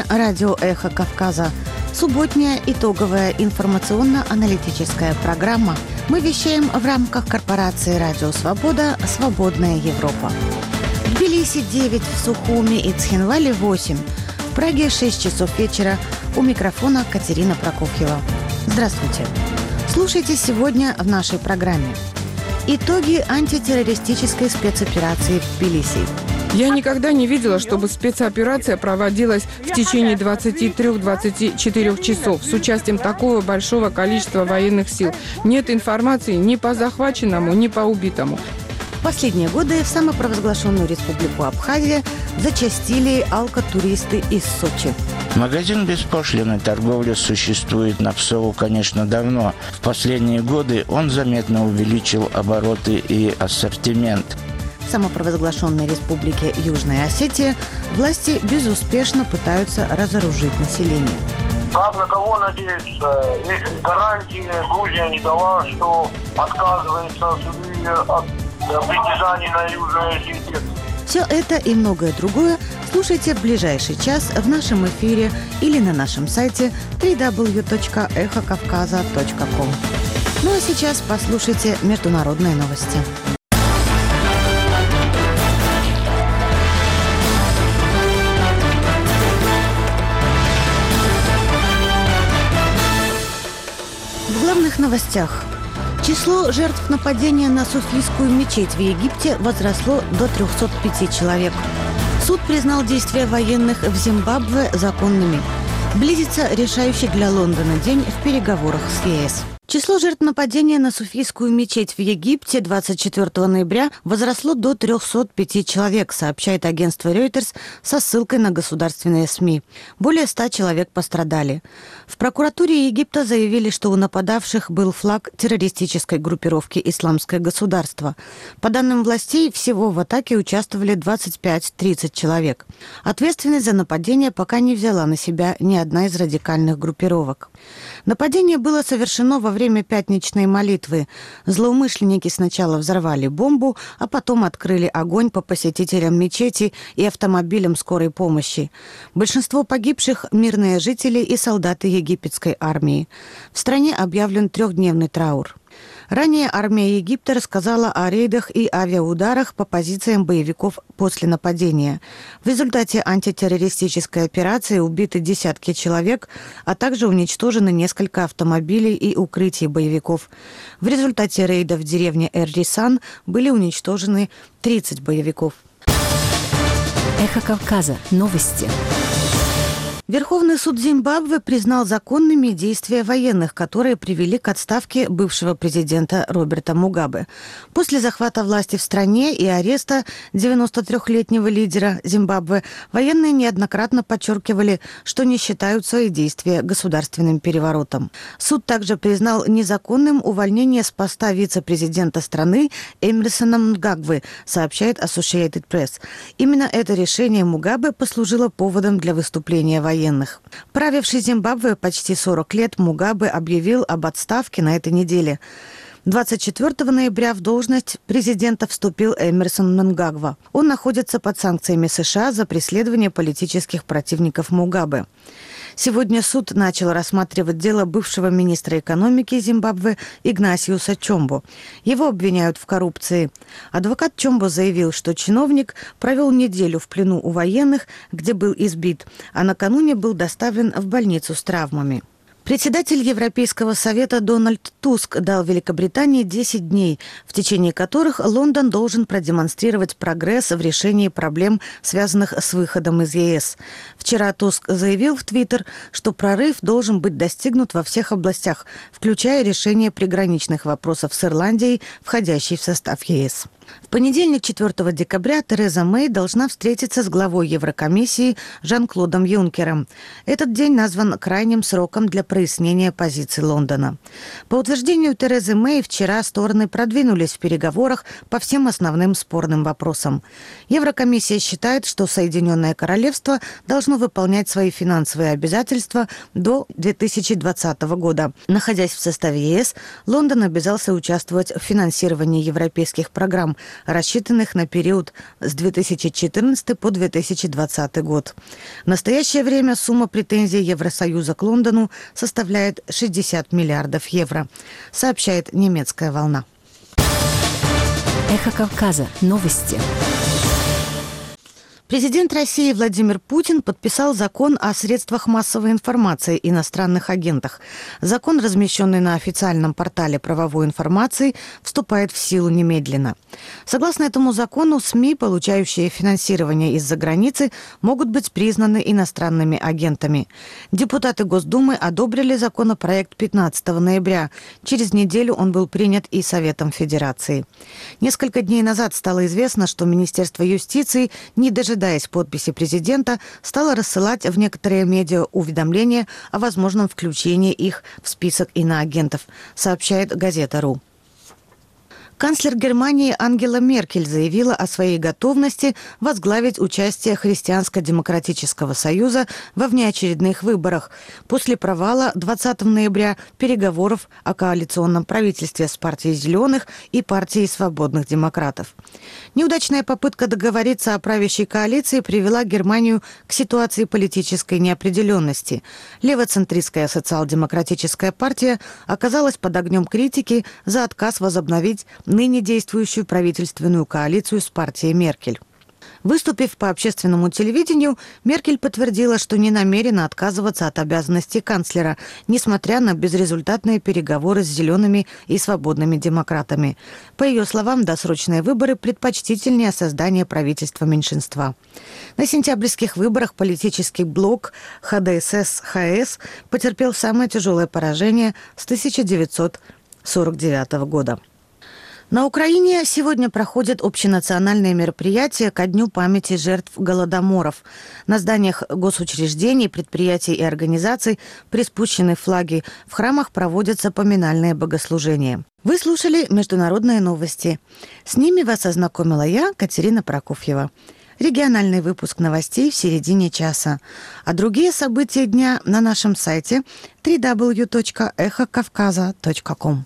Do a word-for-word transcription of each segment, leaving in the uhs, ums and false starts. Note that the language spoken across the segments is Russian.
радио «Эхо Кавказа». Субботняя итоговая информационно-аналитическая программа. Мы вещаем в рамках корпорации «Радио Свобода. Свободная Европа». В Тбилиси девять, в Сухуми и Цхинвале восемь. В Праге шесть часов вечера. У микрофона Катерина Прокофьева. Здравствуйте. Слушайте сегодня в нашей программе. Итоги антитеррористической спецоперации в Тбилиси. Я никогда не видела, чтобы спецоперация проводилась в течение двадцати трёх - двадцати четырёх часов с участием такого большого количества военных сил. Нет информации ни по захваченному, ни по убитому. В последние годы в самопровозглашенную республику Абхазия зачастили алкотуристы из Сочи. Магазин беспошлиной торговли существует на Псову, конечно, давно. В последние годы он заметно увеличил обороты и ассортимент. В самопровозглашенной республике Южная Осетия власти безуспешно пытаются разоружить население. Как на кого надеяться? Есть гарантии, Грузия не дала, что отказывается от притязаний на Южную Осетию. Все это и многое другое слушайте в ближайший час в нашем эфире или на нашем сайте дабл ю дабл ю дабл ю точка эхо кавказа точка ком. Ну а сейчас послушайте международные новости. В главных новостях. Число жертв нападения на суфийскую мечеть в Египте возросло до трёхсот пяти человек. Суд признал действия военных в Зимбабве законными. Близится решающий для Лондона день в переговорах с ЕС. Число жертв нападения на суфийскую мечеть в Египте двадцать четвёртого ноября возросло до трёхсот пяти человек, сообщает агентство Reuters со ссылкой на государственные СМИ. Более ста человек пострадали. В прокуратуре Египта заявили, что у нападавших был флаг террористической группировки «Исламское государство». По данным властей, всего в атаке участвовали двадцать пять - тридцать человек. Ответственность за нападение пока не взяла на себя ни одна из радикальных группировок. Нападение было совершено во время пятничной молитвы. Злоумышленники сначала взорвали бомбу, а потом открыли огонь по посетителям мечети и автомобилям скорой помощи. Большинство погибших – мирные жители и солдаты египетской армии. В стране объявлен трехдневный траур. Ранее армия Египта рассказала о рейдах и авиаударах по позициям боевиков после нападения. В результате антитеррористической операции убиты десятки человек, а также уничтожены несколько автомобилей и укрытий боевиков. В результате рейда в деревне Эр-Рисан были уничтожены тридцать боевиков. Эхо Кавказа. Новости. Верховный суд Зимбабве признал законными действия военных, которые привели к отставке бывшего президента Роберта Мугабе. После захвата власти в стране и ареста девяностотрёхлетнего лидера Зимбабве военные неоднократно подчеркивали, что не считают свои действия государственным переворотом. Суд также признал незаконным увольнение с поста вице-президента страны Эмерсона Мнангагвы, сообщает Associated Press. Именно это решение Мугабе послужило поводом для выступления военных. военных. Правивший Зимбабве почти сорок лет, Мугабе объявил об отставке на этой неделе. двадцать четвёртого ноября в должность президента вступил Эмерсон Мнангагва. Он находится под санкциями США за преследование политических противников Мугабе. Сегодня суд начал рассматривать дело бывшего министра экономики Зимбабве Игнасиуса Чомбо. Его обвиняют в коррупции. Адвокат Чомбо заявил, что чиновник провел неделю в плену у военных, где был избит, а накануне был доставлен в больницу с травмами. Председатель Европейского совета Дональд Туск дал Великобритании десять дней, в течение которых Лондон должен продемонстрировать прогресс в решении проблем, связанных с выходом из ЕС. Вчера Туск заявил в Твиттер, что прорыв должен быть достигнут во всех областях, включая решение приграничных вопросов с Ирландией, входящей в состав ЕС. В понедельник, четвёртого декабря, Тереза Мэй должна встретиться с главой Еврокомиссии Жан-Клодом Юнкером. Этот день назван крайним сроком для прояснения позиций Лондона. По утверждению Терезы Мэй, вчера стороны продвинулись в переговорах по всем основным спорным вопросам. Еврокомиссия считает, что Соединенное Королевство должно выполнять свои финансовые обязательства до две тысячи двадцатого года. Находясь в составе ЕС, Лондон обязался участвовать в финансировании европейских программ, программ, рассчитанных на период с две тысячи четырнадцатого по две тысячи двадцатый год. В настоящее время сумма претензий Евросоюза к Лондону составляет шестьдесят миллиардов евро, сообщает немецкая «Волна». Эхо Кавказа. Новости. Президент России Владимир Путин подписал закон о средствах массовой информации и иностранных агентах. Закон, размещенный на официальном портале правовой информации, вступает в силу немедленно. Согласно этому закону, СМИ, получающие финансирование из-за границы, могут быть признаны иностранными агентами. Депутаты Госдумы одобрили законопроект пятнадцатого ноября. Через неделю он был принят и Советом Федерации. Несколько дней назад стало известно, что Министерство юстиции, не дожидаясь дожидаясь подписи президента, стала рассылать в некоторые медиа уведомления о возможном включении их в список иноагентов, сообщает газета.ру. Канцлер Германии Ангела Меркель заявила о своей готовности возглавить участие Христианско-демократического союза во внеочередных выборах после провала двадцатого ноября переговоров о коалиционном правительстве с партией «Зеленых» и партией свободных демократов. Неудачная попытка договориться о правящей коалиции привела Германию к ситуации политической неопределенности. Левоцентристская социал-демократическая партия оказалась под огнем критики за отказ возобновить ныне действующую правительственную коалицию с партией Меркель. Выступив по общественному телевидению, Меркель подтвердила, что не намерена отказываться от обязанностей канцлера, несмотря на безрезультатные переговоры с «Зелеными» и «Свободными демократами». По ее словам, досрочные выборы предпочтительнее создания правительства меньшинства. На сентябрьских выборах политический блок ха дэ эс эс ха эс потерпел самое тяжелое поражение с тысяча девятьсот сорок девятого года. На Украине сегодня проходят общенациональные мероприятия ко Дню памяти жертв голодоморов. На зданиях госучреждений, предприятий и организаций приспущены флаги. В храмах проводятся поминальные богослужения. Вы слушали международные новости. С ними вас ознакомила я, Катерина Прокофьева. Региональный выпуск новостей в середине часа. А другие события дня на нашем сайте дабл ю дабл ю дабл ю точка эхо кавказа точка ком.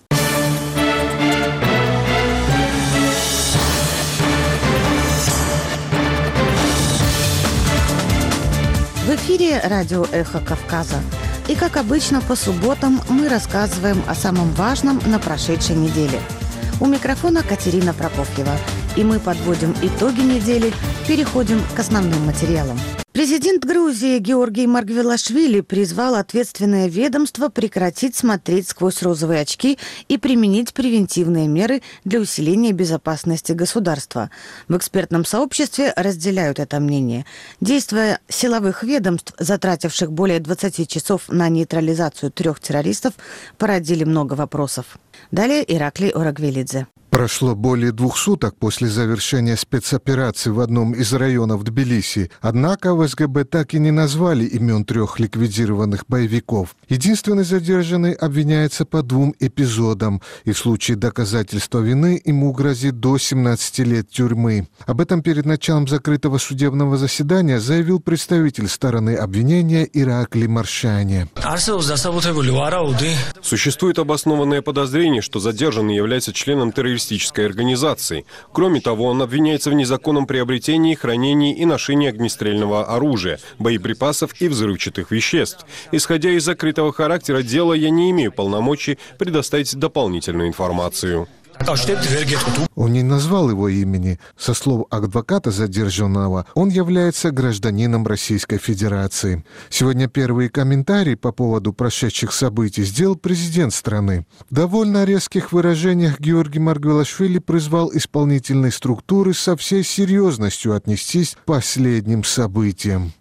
В эфире радио «Эхо Кавказа». И, как обычно, по субботам мы рассказываем о самом важном на прошедшей неделе. У микрофона Катерина Прокофьева. И мы подводим итоги недели, переходим к основным материалам. Президент Грузии Георгий Маргвелашвили призвал ответственное ведомство прекратить смотреть сквозь розовые очки и применить превентивные меры для усиления безопасности государства. В экспертном сообществе разделяют это мнение. Действия силовых ведомств, затративших более двадцати часов на нейтрализацию трех террористов, породили много вопросов. Далее Ираклий Орагвелидзе. Прошло более двух суток после завершения спецоперации в одном из районов Тбилиси. Однако в эс гэ бэ так и не назвали имен трех ликвидированных боевиков. Единственный задержанный обвиняется по двум эпизодам, и в случае доказательства вины ему грозит до семнадцати лет тюрьмы. Об этом перед началом закрытого судебного заседания заявил представитель стороны обвинения Ираклий Маршани. Существует обоснованное подозрение, что задержанный является членом террористической организации. Кроме того, он обвиняется в незаконном приобретении, хранении и ношении огнестрельного оружия, боеприпасов и взрывчатых веществ. Исходя из закрытого характера дела, я не имею полномочий предоставить дополнительную информацию. Он не назвал его имени. Со слов адвоката задержанного, он является гражданином Российской Федерации. Сегодня первые комментарии по поводу прошедших событий сделал президент страны. В довольно резких выражениях Георгий Маргвелашвили призвал исполнительные структуры со всей серьезностью отнестись к последним событиям.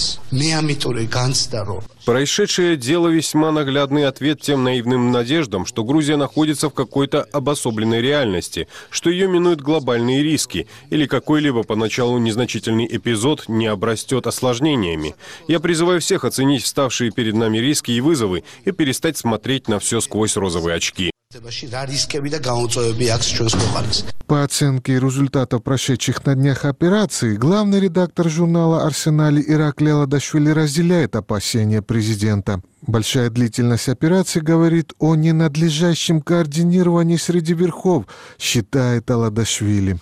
Происшедшее дело весьма наглядный ответ тем наивным надеждам, что Грузия находится в какой-то обособленной реальности, что ее минуют глобальные риски, или какой-либо поначалу незначительный эпизод не обрастет осложнениями. Я призываю всех оценить вставшие перед нами риски и вызовы и перестать смотреть на все сквозь розовые очки. По оценке результатов прошедших на днях операций, главный редактор журнала «Арсенал» Иракли Аладашвили разделяет опасения президента. Большая длительность операции говорит о ненадлежащем координировании среди верхов, считает Аладашвили.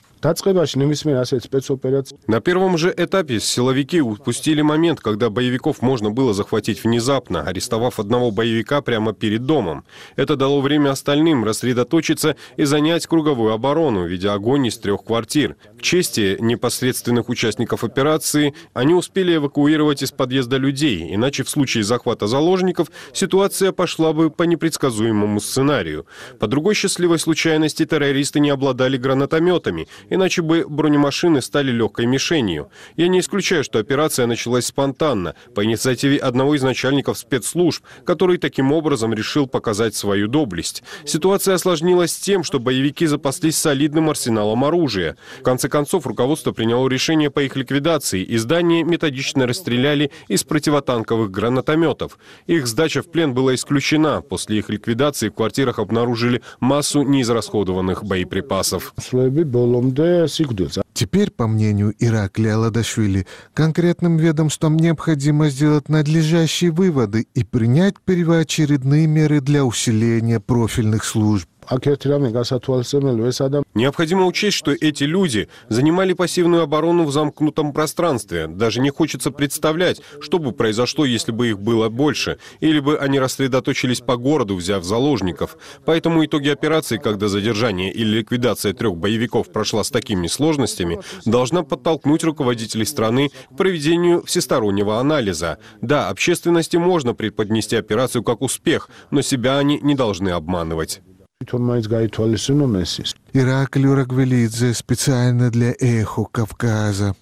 На первом же этапе силовики упустили момент, когда боевиков можно было захватить внезапно, арестовав одного боевика прямо перед домом. Это дало время остальным рассредоточиться и занять круговую оборону, ведя огонь из трех квартир. К чести непосредственных участников операции, они успели эвакуировать из подъезда людей, иначе в случае захвата заложников ситуация пошла бы по непредсказуемому сценарию. По другой счастливой случайности террористы не обладали гранатометами, иначе бы бронемашины стали легкой мишенью. Я не исключаю, что операция началась спонтанно, по инициативе одного из начальников спецслужб, который таким образом решил показать свою доблесть. Ситуация осложнилась тем, что боевики запаслись солидным арсеналом оружия. В конце концов, руководство приняло решение по их ликвидации, и здание методично расстреляли из противотанковых гранатометов. Их сдача в плен была исключена. После их ликвидации в квартирах обнаружили массу неизрасходованных боеприпасов. Теперь, по мнению Иракли Аладашвили, конкретным ведомствам необходимо сделать надлежащие выводы и принять первоочередные меры для усиления профильных служб. Необходимо учесть, что эти люди занимали пассивную оборону в замкнутом пространстве. Даже не хочется представлять, что бы произошло, если бы их было больше, или бы они рассредоточились по городу, взяв заложников. Поэтому итоги операции, когда задержание или ликвидация трех боевиков прошла с такими сложностями, должна подтолкнуть руководителей страны к проведению всестороннего анализа. Да, общественности можно преподнести операцию как успех, но себя они не должны обманывать. Иракли Урагвелидзе специально для «Эхо Кавказа».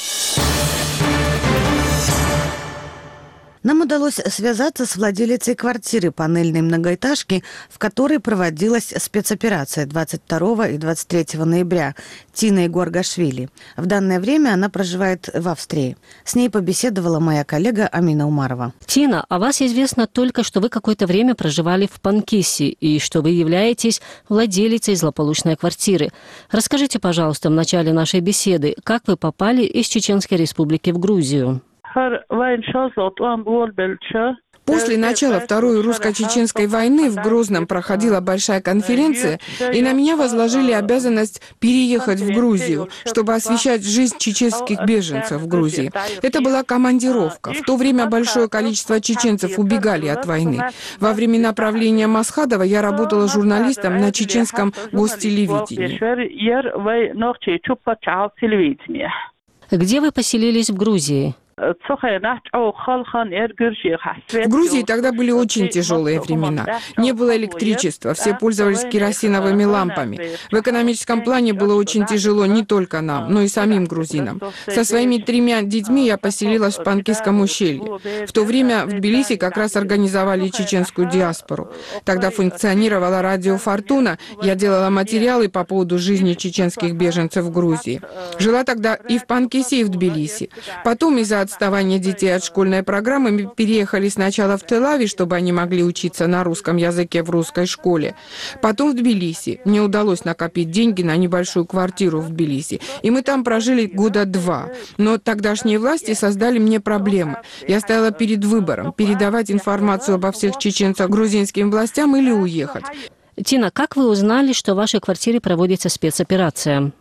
Нам удалось связаться с владелицей квартиры панельной многоэтажки, в которой проводилась спецоперация двадцать второго и двадцать третьего ноября, Тиной Горгашвили. В данное время она проживает в Австрии. С ней побеседовала моя коллега Амина Умарова. Тина, о вас известно только, что вы какое-то время проживали в Панкиси и что вы являетесь владелицей злополучной квартиры. Расскажите, пожалуйста, в начале нашей беседы, как вы попали из Чеченской Республики в Грузию? После начала Второй русско-чеченской войны в Грозном проходила большая конференция, и на меня возложили обязанность переехать в Грузию, чтобы освещать жизнь чеченских беженцев в Грузии. Это была командировка. В то время большое количество чеченцев убегали от войны. Во времена правления Масхадова я работала журналистом на чеченском гостелевидении. Где вы поселились в Грузии? В Грузии тогда были очень тяжелые времена. Не было электричества, все пользовались керосиновыми лампами. В экономическом плане было очень тяжело не только нам, но и самим грузинам. Со своими тремя детьми я поселилась в Панкисском ущелье. В то время в Тбилиси как раз организовали чеченскую диаспору. Тогда функционировала радио «Фортуна», я делала материалы по поводу жизни чеченских беженцев в Грузии. Жила тогда и в Панкиси, и в Тбилиси. Потом из-за отставания детей от школьной программы мы переехали сначала в Тель-Авив, чтобы они могли учиться на русском языке в русской школе. Потом в Тбилиси. Мне удалось накопить деньги на небольшую квартиру в Тбилиси. И мы там прожили года два. Но тогдашние власти создали мне проблемы. Я стояла перед выбором: передавать информацию обо всех чеченцах грузинским властям или уехать. Тина, как вы узнали, что в вашей квартире проводится спецоперация?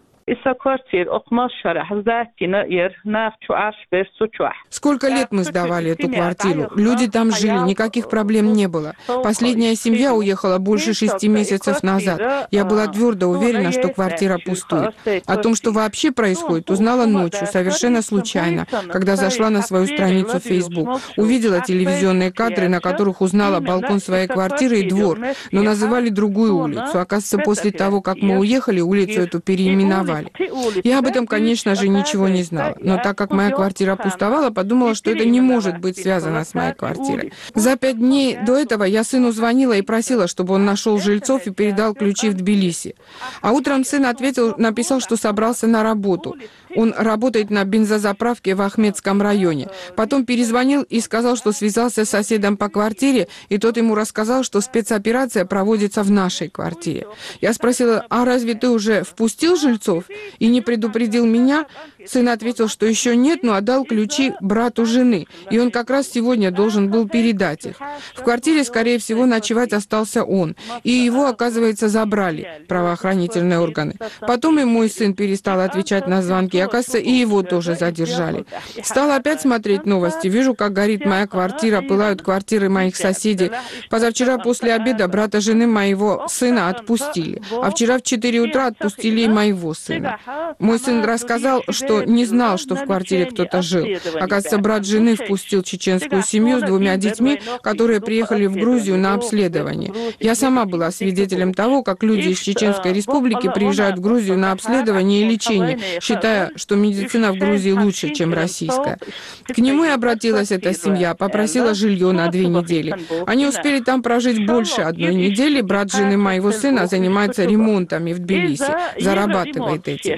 Сколько лет мы сдавали эту квартиру? Люди там жили, никаких проблем не было. Последняя семья уехала больше шести месяцев назад. Я была твердо уверена, что квартира пустует. О том, что вообще происходит, узнала ночью, совершенно случайно, когда зашла на свою страницу в Facebook. Увидела телевизионные кадры, на которых узнала балкон своей квартиры и двор, но называли другую улицу. Оказывается, после того, как мы уехали, улицу эту переименовали. подвале. Я об этом, конечно же, ничего не знала. Но так как моя квартира пустовала, подумала, что это не может быть связано с моей квартирой. За пять дней до этого я сыну звонила и просила, чтобы он нашел жильцов и передал ключи в Тбилиси. А утром сын ответил, написал, что собрался на работу. Он работает на бензозаправке в Ахмедском районе. Потом перезвонил и сказал, что связался с соседом по квартире, и тот ему рассказал, что спецоперация проводится в нашей квартире. Я спросила, а разве ты уже впустил жильцов и не предупредил меня? Сын ответил, что еще нет, но отдал ключи брату жены, и он как раз сегодня должен был передать их. В квартире, скорее всего, ночевать остался он, и его, оказывается, забрали правоохранительные органы. Потом и мой сын перестал отвечать на звонки, и, оказывается, и его тоже задержали. Стала опять смотреть новости, вижу, как горит моя квартира, пылают квартиры моих соседей. Позавчера после обеда брата жены моего сына отпустили, а вчера в четыре утра отпустили и моего сына. Мой сын рассказал, что не знал, что в квартире кто-то жил. Оказывается, брат жены впустил чеченскую семью с двумя детьми, которые приехали в Грузию на обследование. Я сама была свидетелем того, как люди из Чеченской Республики приезжают в Грузию на обследование и лечение, считая, что медицина в Грузии лучше, чем российская. К нему и обратилась эта семья, попросила жилье на две недели. Они успели там прожить больше одной недели. Брат жены моего сына занимается ремонтами в Тбилиси, зарабатывает этим.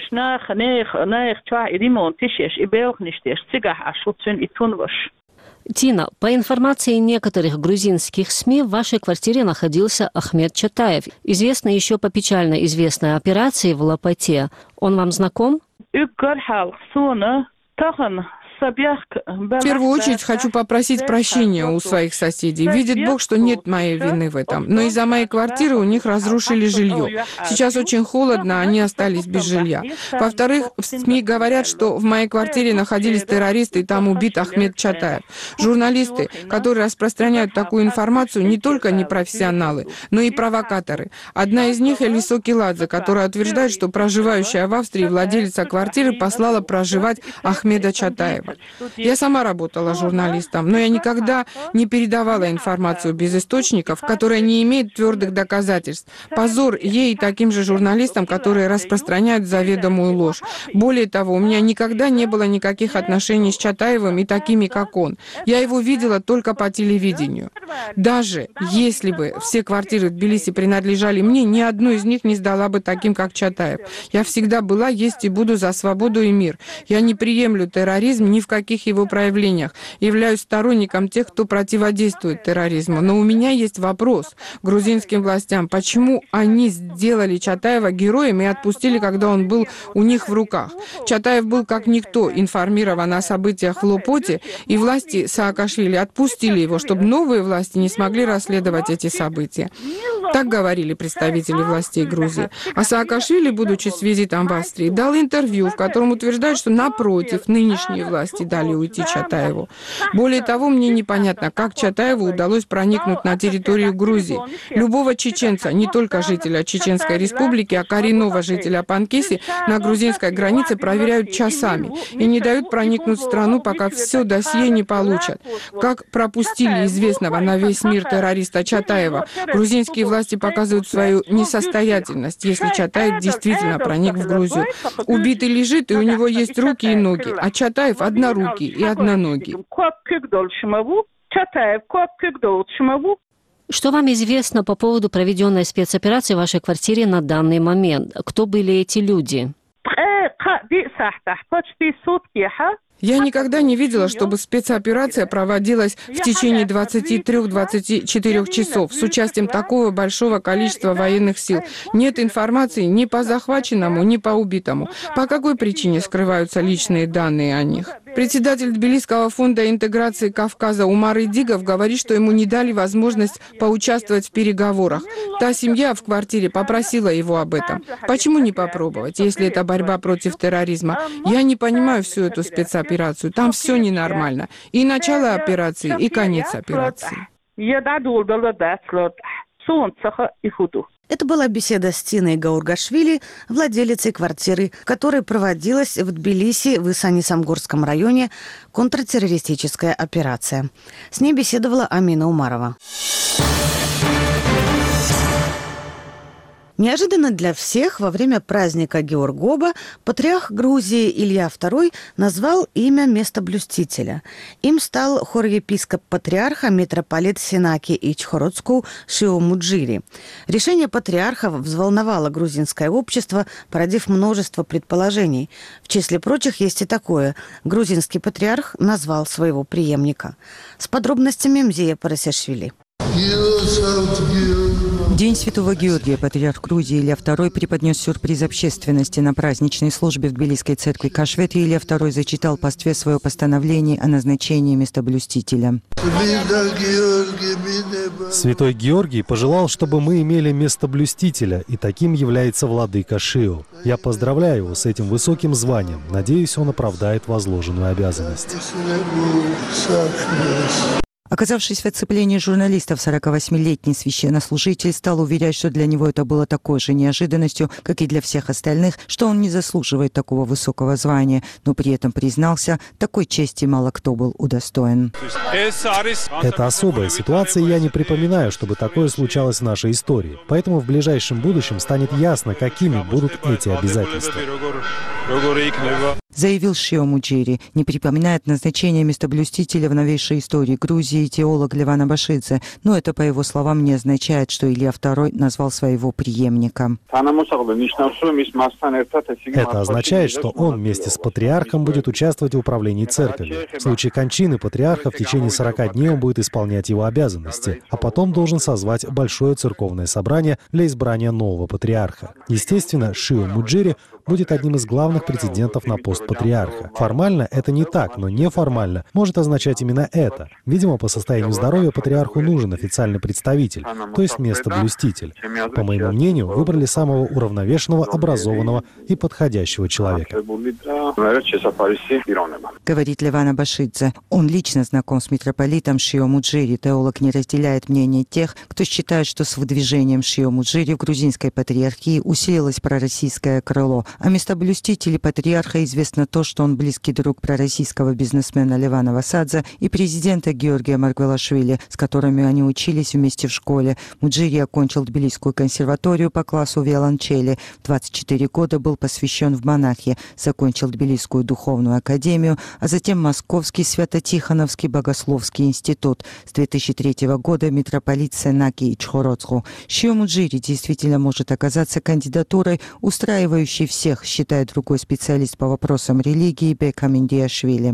Тина, по информации некоторых грузинских СМИ, в вашей квартире находился Ахмед Чатаев, известный еще по печально известной операции в Лопате. Он вам знаком? В первую очередь хочу попросить прощения у своих соседей. Видит Бог, что нет моей вины в этом. Но из-за моей квартиры у них разрушили жилье. Сейчас очень холодно, они остались без жилья. Во-вторых, в СМИ говорят, что в моей квартире находились террористы, и там убит Ахмед Чатаев. Журналисты, которые распространяют такую информацию, не только непрофессионалы, но и провокаторы. Одна из них Элисо Киладзе, которая утверждает, что проживающая в Австрии владелица квартиры послала проживать Ахмеда Чатаева. Я сама работала журналистом, но я никогда не передавала информацию без источников, которая не имеет твердых доказательств. Позор ей и таким же журналистам, которые распространяют заведомую ложь. Более того, у меня никогда не было никаких отношений с Чатаевым и такими, как он. Я его видела только по телевидению. Даже если бы все квартиры в Тбилиси принадлежали мне, ни одну из них не сдала бы таким, как Чатаев. Я всегда была, есть и буду за свободу и мир. Я не приемлю терроризм ни в каких его проявлениях. Являюсь сторонником тех, кто противодействует терроризму. Но у меня есть вопрос к грузинским властям. Почему они сделали Чатаева героем и отпустили, когда он был у них в руках? Чатаев был как никто информирован о событиях в Лопоте, и власти Саакашвили отпустили его, чтобы новые власти не смогли расследовать эти события. Так говорили представители властей Грузии. А Саакашвили, будучи с визитом в Австрии, дал интервью, в котором утверждает, что напротив, нынешние власти дали уйти Чатаеву. Более того, мне непонятно, как Чатаеву удалось проникнуть на территорию Грузии. Любого чеченца, не только жителя Чеченской Республики, а коренного жителя Панкиси, на грузинской границе проверяют часами и не дают проникнуть в страну, пока все досье не получат. Как пропустили известного на весь мир террориста Чатаева, грузинские власти показывают свою несостоятельность, если Чатаев действительно проник в Грузию. Убитый лежит, и у него есть руки и ноги, а Чатаев однорукий и одноногий. Что вам известно по поводу проведенной спецоперации в вашей квартире на данный момент? Кто были эти люди? Я никогда не видела, чтобы спецоперация проводилась в течение двадцати трёх — двадцати четырёх часов с участием такого большого количества военных сил. Нет информации ни по захваченному, ни по убитому. По какой причине скрываются личные данные о них? Председатель Тбилисского фонда интеграции Кавказа Умар Идигов говорит, что ему не дали возможность поучаствовать в переговорах. Та семья в квартире попросила его об этом. Почему не попробовать, если это борьба против терроризма? Я не понимаю всю эту спецоперацию. Там все ненормально. И начало операции, и конец операции. Это была беседа с Тиной Гаургашвили, владелицей квартиры, которая проводилась в Тбилиси в Исани-Самгорском районе контртеррористическая операция. С ней беседовала Амина Умарова. Неожиданно для всех во время праздника Георгоба патриарх Грузии Илья второй назвал имя местоблюстителя. Им стал хорепископ патриарха митрополит Сенаки Ичхородску Шио Муджири. Решение патриарха взволновало грузинское общество, породив множество предположений. В числе прочих есть и такое. Грузинский патриарх назвал своего преемника. С подробностями Мзея Парасяшвили. День Святого Георгия патриарх Грузии Илья второй преподнес сюрприз общественности. На праздничной службе в Тбилисской церкви Кашвети Илья второй зачитал пастве свое постановление о назначении местоблюстителя. Святой Георгий пожелал, чтобы мы имели местоблюстителя, и таким является владыка Шио. Я поздравляю его с этим высоким званием. Надеюсь, он оправдает возложенную обязанность. Оказавшись в оцеплении журналистов, сорокавосьмилетний священнослужитель стал уверять, что для него это было такой же неожиданностью, как и для всех остальных, что он не заслуживает такого высокого звания, но при этом признался, такой чести мало кто был удостоен. Это особая ситуация, и я не припоминаю, чтобы такое случалось в нашей истории. Поэтому в ближайшем будущем станет ясно, какими будут эти обязательства. Заявил Шио Муджири. Не припоминает назначение местоблюстителя в новейшей истории Грузии теолог Леван Абашидзе, но это, по его словам, не означает, что Илья второй назвал своего преемника. Это означает, что он вместе с патриархом будет участвовать в управлении церковью. В случае кончины патриарха в течение сорока дней он будет исполнять его обязанности, а потом должен созвать большое церковное собрание для избрания нового патриарха. Естественно, Шио Муджири будет одним из главных претендентов на пост патриарха. Формально это не так, но неформально может означать именно это. Видимо, по состоянию здоровья патриарху нужен официальный представитель, то есть местоблюститель. По моему мнению, выбрали самого уравновешенного, образованного и подходящего человека. Говорит Леван Абашидзе. Он лично знаком с митрополитом Шио Муджири. Теолог не разделяет мнение тех, кто считает, что с выдвижением Шио Муджири в грузинской патриархии усилилось пророссийское крыло. О местоблюстителе патриарха известно то, что он близкий друг пророссийского бизнесмена Левана Васадзе и президента Георгия Маргвелашвили, с которыми они учились вместе в школе. Муджири окончил Тбилисскую консерваторию по классу виолончели. В двадцать четыре года был посвящен в монахи. Закончил Тбилисскую духовную академию, а затем Московский Свято-Тихоновский богословский институт. С две тысячи третьего года митрополит Сенаки Ичхородску. Шио Муджири действительно может оказаться кандидатурой, устраивающей всех, считает другой специалист по вопросам религии Бека Миндиашвили.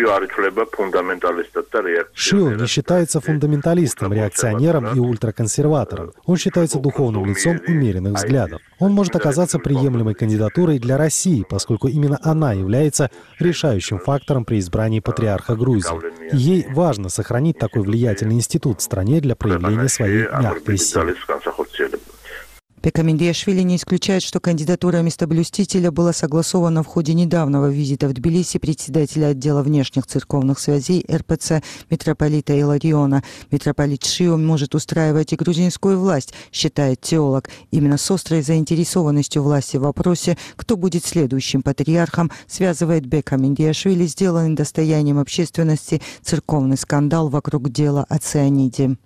Шио не считается фундаменталистом, реакционером и ультраконсерватором. Он считается духовным лицом умеренных взглядов. Он может оказаться приемлемой кандидатурой для России, поскольку именно она является решающим фактором при избрании патриарха Грузии. И ей важно сохранить такой влиятельный институт в стране для проявления своей мягкой силы. Бека Миндиашвили не исключает, что кандидатура местоблюстителя была согласована в ходе недавнего визита в Тбилиси председателя отдела внешних церковных связей эр пэ цэ митрополита Илариона. Митрополит Шио может устраивать и грузинскую власть, считает теолог. Именно с острой заинтересованностью власти в вопросе, кто будет следующим патриархом, связывает Бека Миндиашвили сделанный достоянием общественности церковный скандал вокруг дела о цианиде.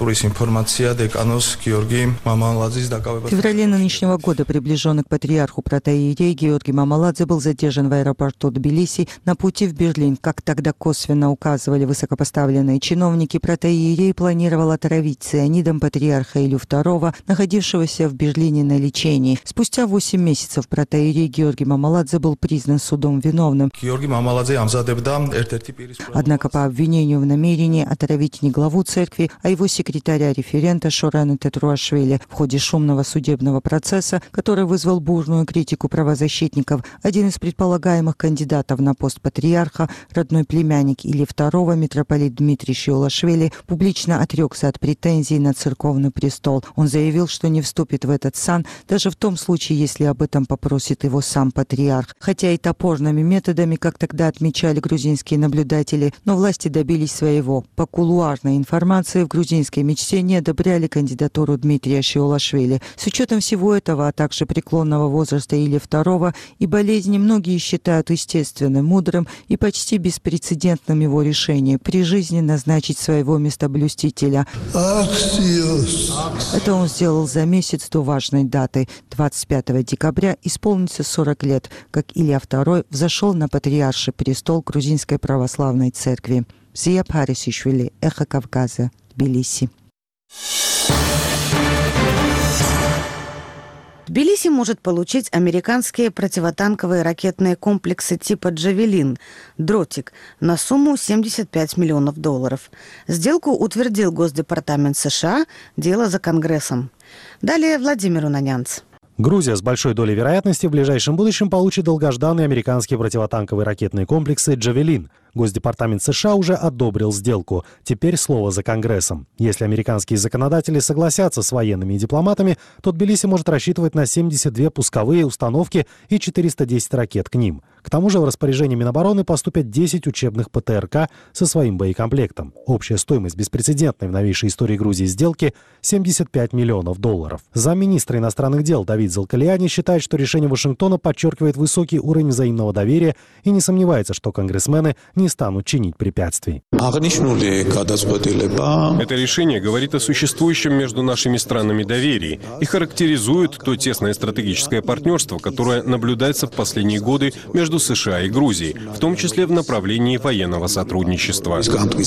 В феврале нынешнего года приближенный к патриарху протоиерей Георгий Мамаладзе был задержан в аэропорту Тбилиси на пути в Берлин. Как тогда косвенно указывали высокопоставленные чиновники, протоиерей планировал отравить цианидом патриарха Илью второго, находившегося в Берлине на лечении. Спустя восемь месяцев протоиерей Георгий Мамаладзе был признан судом виновным. Однако по обвинению в намерении отравить не главу церкви, а его секретаря-референта Шорана Тетруашвили в ходе шумного судебного процесса, который вызвал бурную критику правозащитников, один из предполагаемых кандидатов на пост патриарха, родной племянник Ильи второго, митрополит Дмитрий Шиолашвили, публично отрекся от претензий на церковный престол. Он заявил, что не вступит в этот сан, даже в том случае, если об этом попросит его сам патриарх. Хотя и топорными методами, как тогда отмечали грузинские наблюдатели, но власти добились своего. По кулуарной информации в грузинской мечте не одобряли кандидатуру Дмитрия Шиолашвили. С учетом всего этого, а также преклонного возраста Ильи второго и болезни, многие считают естественным, мудрым и почти беспрецедентным его решение при жизни назначить своего местоблюстителя. Это он сделал за месяц до важной даты. двадцать пятого декабря исполнится сорок лет, как Илья второй взошел на патриарший престол Грузинской православной церкви. Зия Парисишвили, Эхо Кавказа, Тбилиси. Тбилиси может получить американские противотанковые ракетные комплексы типа «Джавелин» «Дротик» на сумму семьдесят пять миллионов долларов. Сделку утвердил Госдепартамент США, дело за Конгрессом. Далее Владимир Унанянц. Грузия с большой долей вероятности в ближайшем будущем получит долгожданные американские противотанковые ракетные комплексы «Джавелин». Госдепартамент США уже одобрил сделку. Теперь слово за Конгрессом. Если американские законодатели согласятся с военными и дипломатами, то Тбилиси может рассчитывать на семьдесят две пусковые установки и четыреста десять ракет к ним. К тому же в распоряжение Минобороны поступят десять учебных ПТРК со своим боекомплектом. Общая стоимость беспрецедентной в новейшей истории Грузии сделки – семьдесят пять миллионов долларов. Замминистра иностранных дел Давид Залкалиани считает, что решение Вашингтона подчеркивает высокий уровень взаимного доверия и не сомневается, что конгрессмены не станут чинить препятствий. Это решение говорит о существующем между нашими странами доверии и характеризует то тесное стратегическое партнерство, которое наблюдается в последние годы между США и Грузией, в том числе в направлении военного сотрудничества.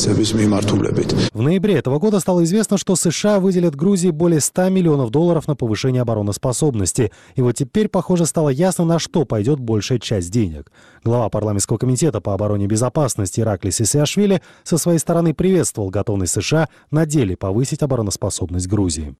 В ноябре этого года стало известно, что США выделят Грузии более ста миллионов долларов на повышение обороноспособности. И вот теперь, похоже, стало ясно, на что пойдет большая часть денег. Глава парламентского комитета по обороне и безопасности Ираклис Исиашвили со своей стороны приветствовал готовность США на деле повысить обороноспособность Грузии.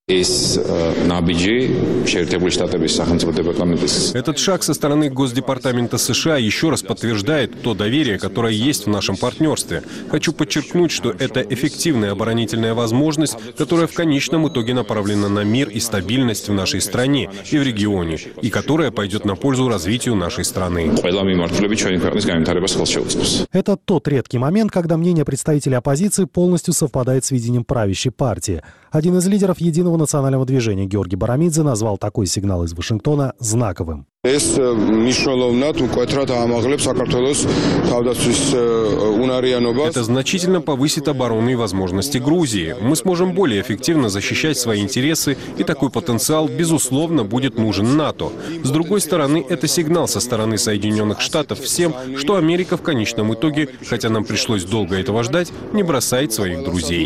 Этот шаг со стороны Госдепартамента США еще раз подтверждает то доверие, которое есть в нашем партнерстве. Хочу подчеркнуть, что это эффективная оборонительная возможность, которая в конечном итоге направлена на мир и стабильность в нашей стране и в регионе, и которая пойдет на пользу развитию нашей страны. Это тот редкий момент, когда мнение представителей оппозиции полностью совпадает с видением правящей партии. Один из лидеров Единого национального движения Георгий Барамидзе назвал такой сигнал из Вашингтона знаковым. Это значительно повысит оборонные возможности Грузии. Мы сможем более эффективно защищать свои интересы, и такой потенциал, безусловно, будет нужен НАТО. С другой стороны, это сигнал со стороны Соединенных Штатов всем, что Америка в конечном итоге, хотя нам пришлось долго этого ждать, не бросает своих друзей.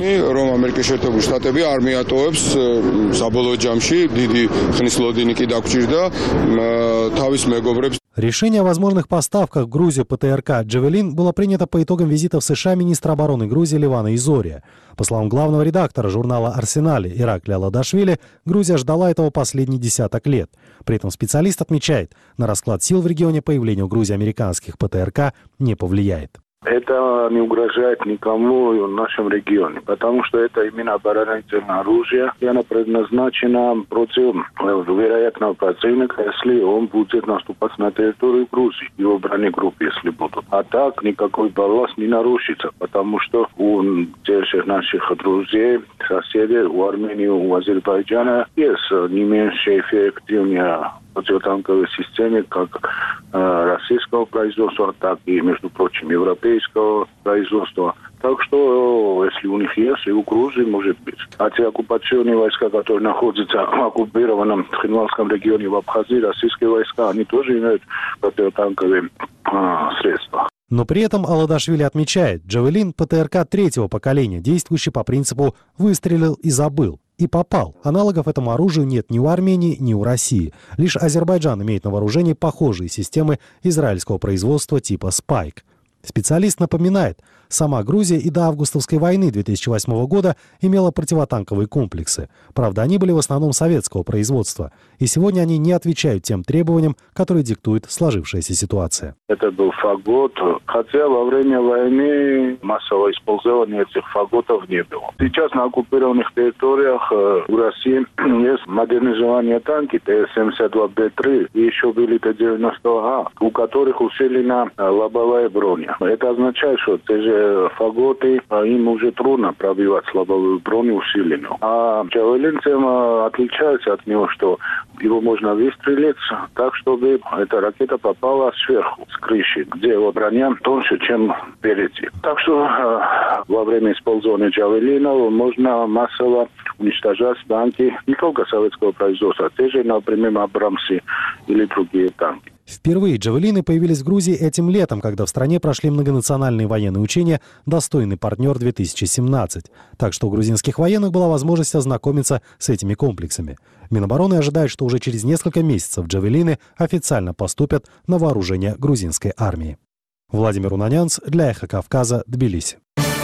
Решение о возможных поставках в Грузию ПТРК «Джавелин» было принято по итогам визита в США министра обороны Грузии Левана Изория. По словам главного редактора журнала «Арсенали» Ираклия Ладашвили, Грузия ждала этого последний десяток лет. При этом специалист отмечает, на расклад сил в регионе появление в Грузии американских ПТРК не повлияет. Это не угрожает никому в нашем регионе, потому что это именно оборонительное оружие, и оно предназначено против вероятного противника, если он будет наступать на территорию Грузии, его бронегруппы, если будут. А так никакой баланс не нарушится, потому что у тех же наших друзей, соседей, у Армении, у Азербайджана есть не меньше эффективнее противотанковой системы, как э, российского производства, так и, между прочим, европейского производства. Так что, если у них есть, и у Грузии может быть. А те оккупационные войска, которые находятся в оккупированном Хинвалском регионе в Абхазии, российские войска, они тоже имеют противотанковые э, средства. Но при этом Аладашвили отмечает, «Джавелин» ПТРК третьего поколения, действующий по принципу «выстрелил и забыл». И попал. Аналогов этому оружию нет ни у Армении, ни у России. Лишь Азербайджан имеет на вооружении похожие системы израильского производства типа «Спайк». Специалист напоминает, сама Грузия и до августовской войны две тысячи восьмого года имела противотанковые комплексы. Правда, они были в основном советского производства. И сегодня они не отвечают тем требованиям, которые диктует сложившаяся ситуация. Это был фагот, хотя во время войны массового использования этих фаготов не было. Сейчас на оккупированных территориях у России есть модернизование танки Т семьдесят два Б три и еще были Т девяносто А, у которых усилена лобовая броня. Это означает, что те же фаготы, им уже трудно пробивать слабовую броню усиленную. А джавелинцем отличается от него, что его можно выстрелить так, чтобы эта ракета попала сверху, с крыши, где вот броня тоньше, чем впереди. Так что э, во время использования джавелинов можно массово уничтожать танки не только советского производства, а те же, например, Абрамсы или другие танки. Впервые джавелины появились в Грузии этим летом, когда в стране прошли многонациональные военные учения «Достойный партнер-две тысячи семнадцать». Так что у грузинских военных была возможность ознакомиться с этими комплексами. Минобороны ожидает, что уже через несколько месяцев джавелины официально поступят на вооружение грузинской армии. Владимир Унанянц для «Эхо Кавказа», Тбилиси.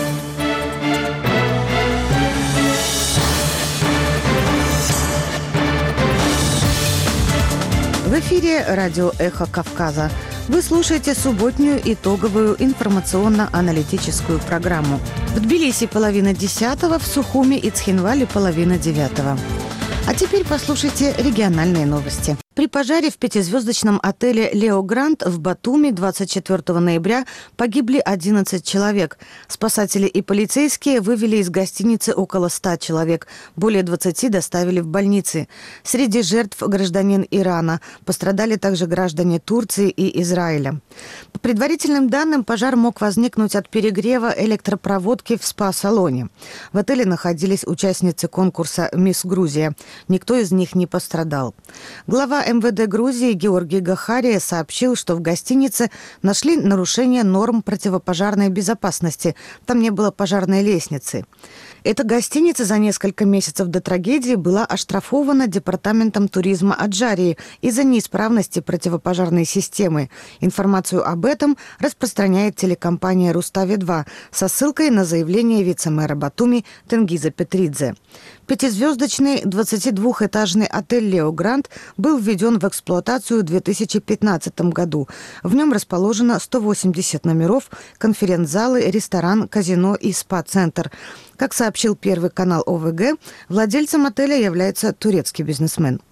В эфире радио «Эхо Кавказа». Вы слушаете субботнюю итоговую информационно-аналитическую программу. В Тбилиси половина десятого, в Сухуми и Цхинвале половина девятого. А теперь послушайте региональные новости. При пожаре в пятизвездочном отеле «Лео Гранд» в Батуми двадцать четвёртого ноября погибли одиннадцать человек. Спасатели и полицейские вывели из гостиницы около ста человек. Более двадцати доставили в больницы. Среди жертв гражданин Ирана. Пострадали также граждане Турции и Израиля. По предварительным данным, пожар мог возникнуть от перегрева электропроводки в спа-салоне. В отеле находились участницы конкурса «Мисс Грузия». Никто из них не пострадал. Глава эм вэ дэ Грузии Георгий Гахария сообщил, что в гостинице нашли нарушение норм противопожарной безопасности. Там не было пожарной лестницы. Эта гостиница за несколько месяцев до трагедии была оштрафована Департаментом туризма Аджарии из-за неисправности противопожарной системы. Информацию об этом распространяет телекомпания «Рустави-два» со ссылкой на заявление вице-мэра Батуми Тенгиза Петридзе. Пятизвездочный двадцатидвухэтажный отель «Лео Гранд» был введен в эксплуатацию в две тысячи пятнадцатом году. В нем расположено сто восемьдесят номеров, конференц-залы, ресторан, казино и спа-центр. Как сообщил Первый канал о вэ гэ, владельцем отеля является турецкий бизнесмен.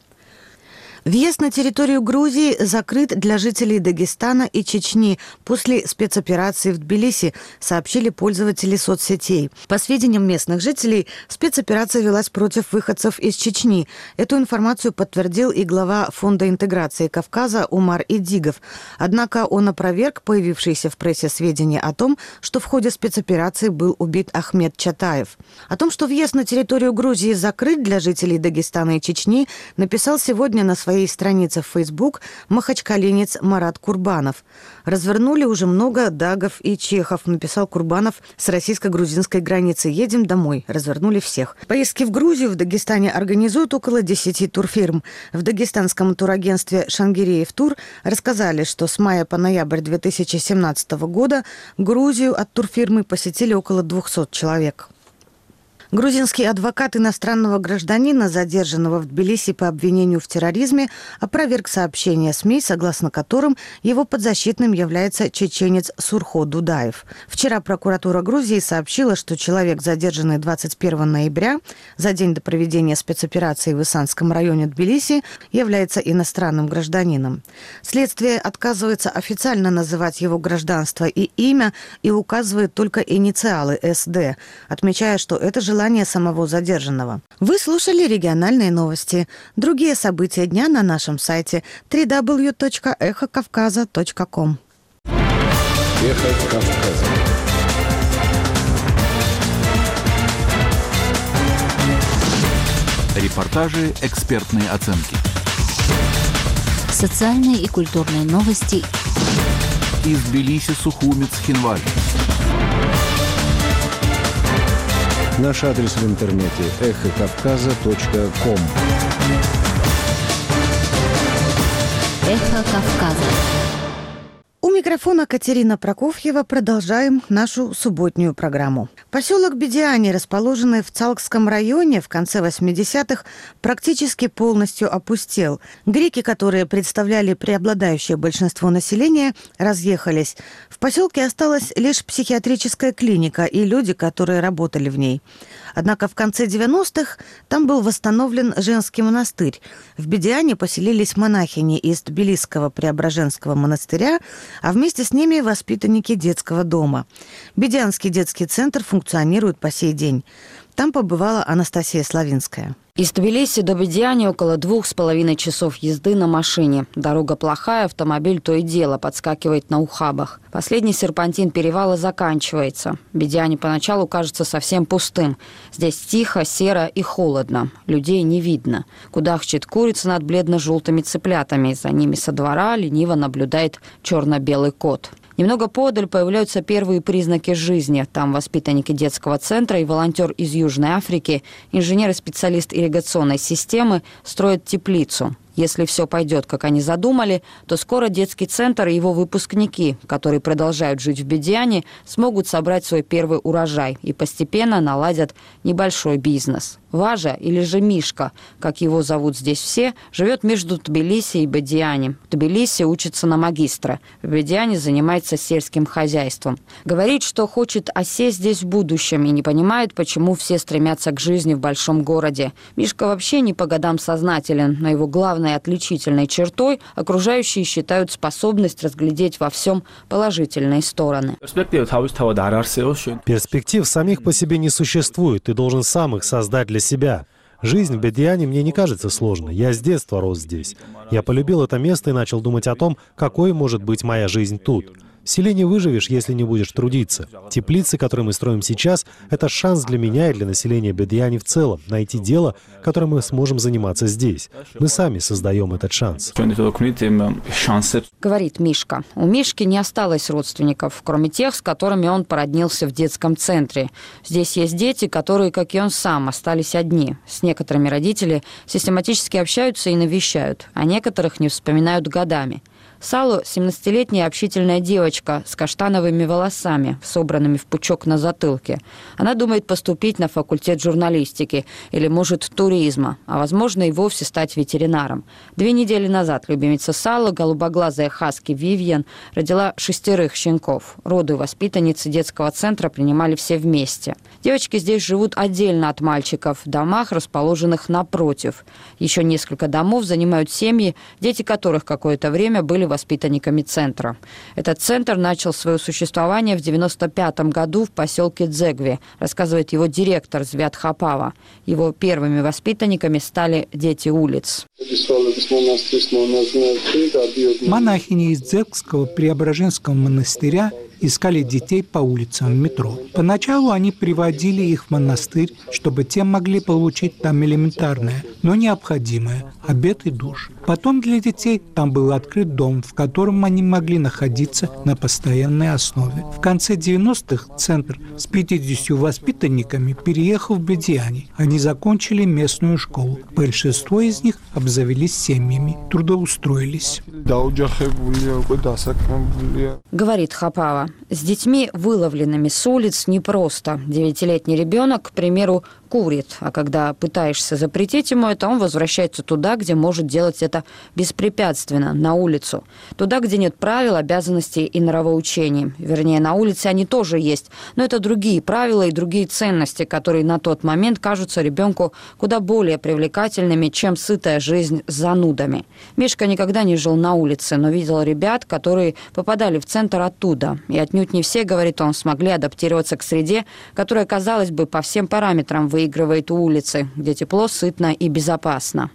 Въезд на территорию Грузии закрыт для жителей Дагестана и Чечни после спецоперации в Тбилиси, сообщили пользователи соцсетей. По сведениям местных жителей, спецоперация велась против выходцев из Чечни. Эту информацию подтвердил и глава Фонда интеграции Кавказа Умар Идигов. Однако он опроверг появившиеся в прессе сведения о том, что в ходе спецоперации был убит Ахмед Чатаев. О том, что въезд на территорию Грузии закрыт для жителей Дагестана и Чечни, написал сегодня на своей странице в Facebook махачкалинец Марат Курбанов. «Развернули уже много дагов и чехов», написал Курбанов с российско-грузинской границы. «Едем домой. Развернули всех». Поездки в Грузию в Дагестане организуют около десяти турфирм. В дагестанском турагентстве «Шангиреев Тур» рассказали, что с мая по ноябрь две тысячи семнадцатого года Грузию от турфирмы посетили около двухсот человек. Грузинский адвокат иностранного гражданина, задержанного в Тбилиси по обвинению в терроризме, опроверг сообщения СМИ, согласно которым его подзащитным является чеченец Сурхо Дудаев. Вчера прокуратура Грузии сообщила, что человек, задержанный двадцать первого ноября, за день до проведения спецоперации в Исанском районе Тбилиси, является иностранным гражданином. Следствие отказывается официально называть его гражданство и имя и указывает только инициалы эс дэ, отмечая, что это желание самого задержанного. Вы слушали региональные новости. Другие события дня на нашем сайте дабл ю дабл ю дабл ю точка эхо кавказа точка ком. Эхо Кавказа. Репортажи, экспертные оценки. Социальные и культурные новости. Из Тбилиси, Сухуми, Цхинваль. Наш адрес в интернете эхо кавказа точка ком. Эхо Кавказа. У микрофона Катерина Прокофьева. Продолжаем нашу субботнюю программу. Поселок Бедиани, расположенный в Цалкском районе, в конце восьмидесятых практически полностью опустел. Греки, которые представляли преобладающее большинство населения, разъехались. В поселке осталась лишь психиатрическая клиника и люди, которые работали в ней. Однако в конце девяностых там был восстановлен женский монастырь. В Бедиани поселились монахини из Тбилисского Преображенского монастыря, а вместе с ними воспитанники детского дома. Бедянский детский центр функционирует по сей день. Там побывала Анастасия Славинская. Из Тбилиси до Бедиани около двух с половиной часов езды на машине. Дорога плохая, автомобиль то и дело подскакивает на ухабах. Последний серпантин перевала заканчивается. Бедиани поначалу кажется совсем пустым. Здесь тихо, серо и холодно. Людей не видно. Кудахчет курица над бледно-желтыми цыплятами. За ними со двора лениво наблюдает черно-белый кот. Немного подаль появляются первые признаки жизни. Там воспитанники детского центра и волонтер из Южной Африки, инженер и специалист ирригационной системы, строят теплицу. Если все пойдет, как они задумали, то скоро детский центр и его выпускники, которые продолжают жить в Бедиане, смогут собрать свой первый урожай и постепенно наладят небольшой бизнес. Важа, или же Мишка, как его зовут здесь все, живет между Тбилиси и Бедиани. В Тбилиси учится на магистра, в Бедиане занимается сельским хозяйством. Говорит, что хочет осесть здесь в будущем и не понимает, почему все стремятся к жизни в большом городе. Мишка вообще не по годам сознателен, но его главной отличительной чертой окружающие считают способность разглядеть во всем положительные стороны. Перспектив самих по себе не существует, ты должен сам их создать для себя. Жизнь в Бедиане мне не кажется сложной. Я с детства рос здесь. Я полюбил это место и начал думать о том, какой может быть моя жизнь тут. В селе не выживешь, если не будешь трудиться. Теплицы, которые мы строим сейчас, это шанс для меня и для населения Бедиани в целом найти дело, которым мы сможем заниматься здесь. Мы сами создаем этот шанс. Говорит Мишка. У Мишки не осталось родственников, кроме тех, с которыми он породнился в детском центре. Здесь есть дети, которые, как и он сам, остались одни. С некоторыми родители систематически общаются и навещают, а некоторых не вспоминают годами. Салу – семнадцатилетняя общительная девочка с каштановыми волосами, собранными в пучок на затылке. Она думает поступить на факультет журналистики или, может, туризма, а, возможно, и вовсе стать ветеринаром. Две недели назад любимица Сала, голубоглазая хаски Вивьен, родила шестерых щенков. Роды воспитанницы детского центра принимали все вместе. Девочки здесь живут отдельно от мальчиков, в домах, расположенных напротив. Еще несколько домов занимают семьи, дети которых какое-то время были воспитанниками центра. Этот центр начал свое существование в девяносто пятом году в поселке Дзегве, рассказывает его директор Звят Хапава. Его первыми воспитанниками стали дети улиц. Монахини из Дзегвского Преображенского монастыря искали детей по улицам в метро. Поначалу они приводили их в монастырь, чтобы те могли получить там элементарное, но необходимое – обед и душ. Потом для детей там был открыт дом, в котором они могли находиться на постоянной основе. В конце девяностых центр с пятьюдесятью воспитанниками переехал в Бедиани. Они закончили местную школу. Большинство из них обзавелись семьями, трудоустроились. Говорит Хапава. С детьми, выловленными с улиц, непросто. Девятилетний ребенок, к примеру, курит, а когда пытаешься запретить ему это, он возвращается туда, где может делать это беспрепятственно, на улицу. Туда, где нет правил, обязанностей и нравоучений. Вернее, на улице они тоже есть, но это другие правила и другие ценности, которые на тот момент кажутся ребенку куда более привлекательными, чем сытая жизнь с занудами. Мишка никогда не жил на улице, но видел ребят, которые попадали в центр оттуда. И отнюдь не все, говорит он, смогли адаптироваться к среде, которая, казалось бы, по всем параметрам выигрывает у улицы, где тепло, сытно и безопасно.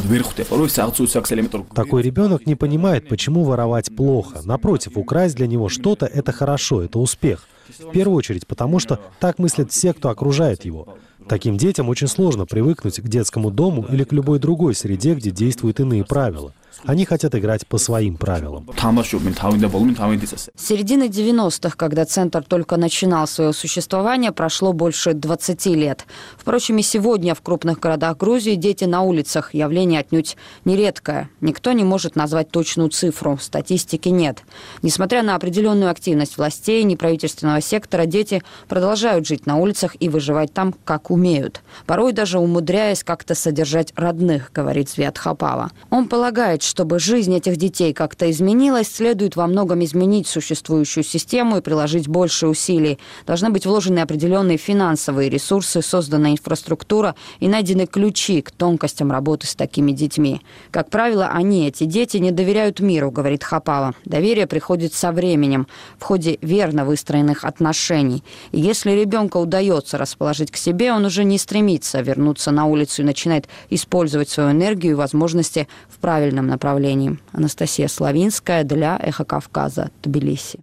Такой ребенок не понимает, почему воровать плохо. Напротив, украсть для него что-то – это хорошо, это успех. В первую очередь потому, что так мыслят все, кто окружает его. Таким детям очень сложно привыкнуть к детскому дому или к любой другой среде, где действуют иные правила. Они хотят играть по своим правилам. С середины девяностых, когда центр только начинал свое существование, прошло больше двадцати лет. Впрочем, и сегодня в крупных городах Грузии дети на улицах – явление отнюдь нередкое. Никто не может назвать точную цифру, статистики нет. Несмотря на определенную активность властей и неправительственного сектора, дети продолжают жить на улицах и выживать там, как умеют. Порой даже умудряясь как-то содержать родных, говорит Звят Хапава. Он полагает, чтобы жизнь этих детей как-то изменилась, следует во многом изменить существующую систему и приложить больше усилий. Должны быть вложены определенные финансовые ресурсы, создана инфраструктура и найдены ключи к тонкостям работы с такими детьми. Как правило, они, эти дети, не доверяют миру, говорит Хапава. Доверие приходит со временем, в ходе верно выстроенных отношений. И если ребенка удается расположить к себе, он уже не стремится вернуться на улицу и начинает использовать свою энергию и возможности в правильном направлении. Анастасия Славинская для «Эхо Кавказа», Тбилиси.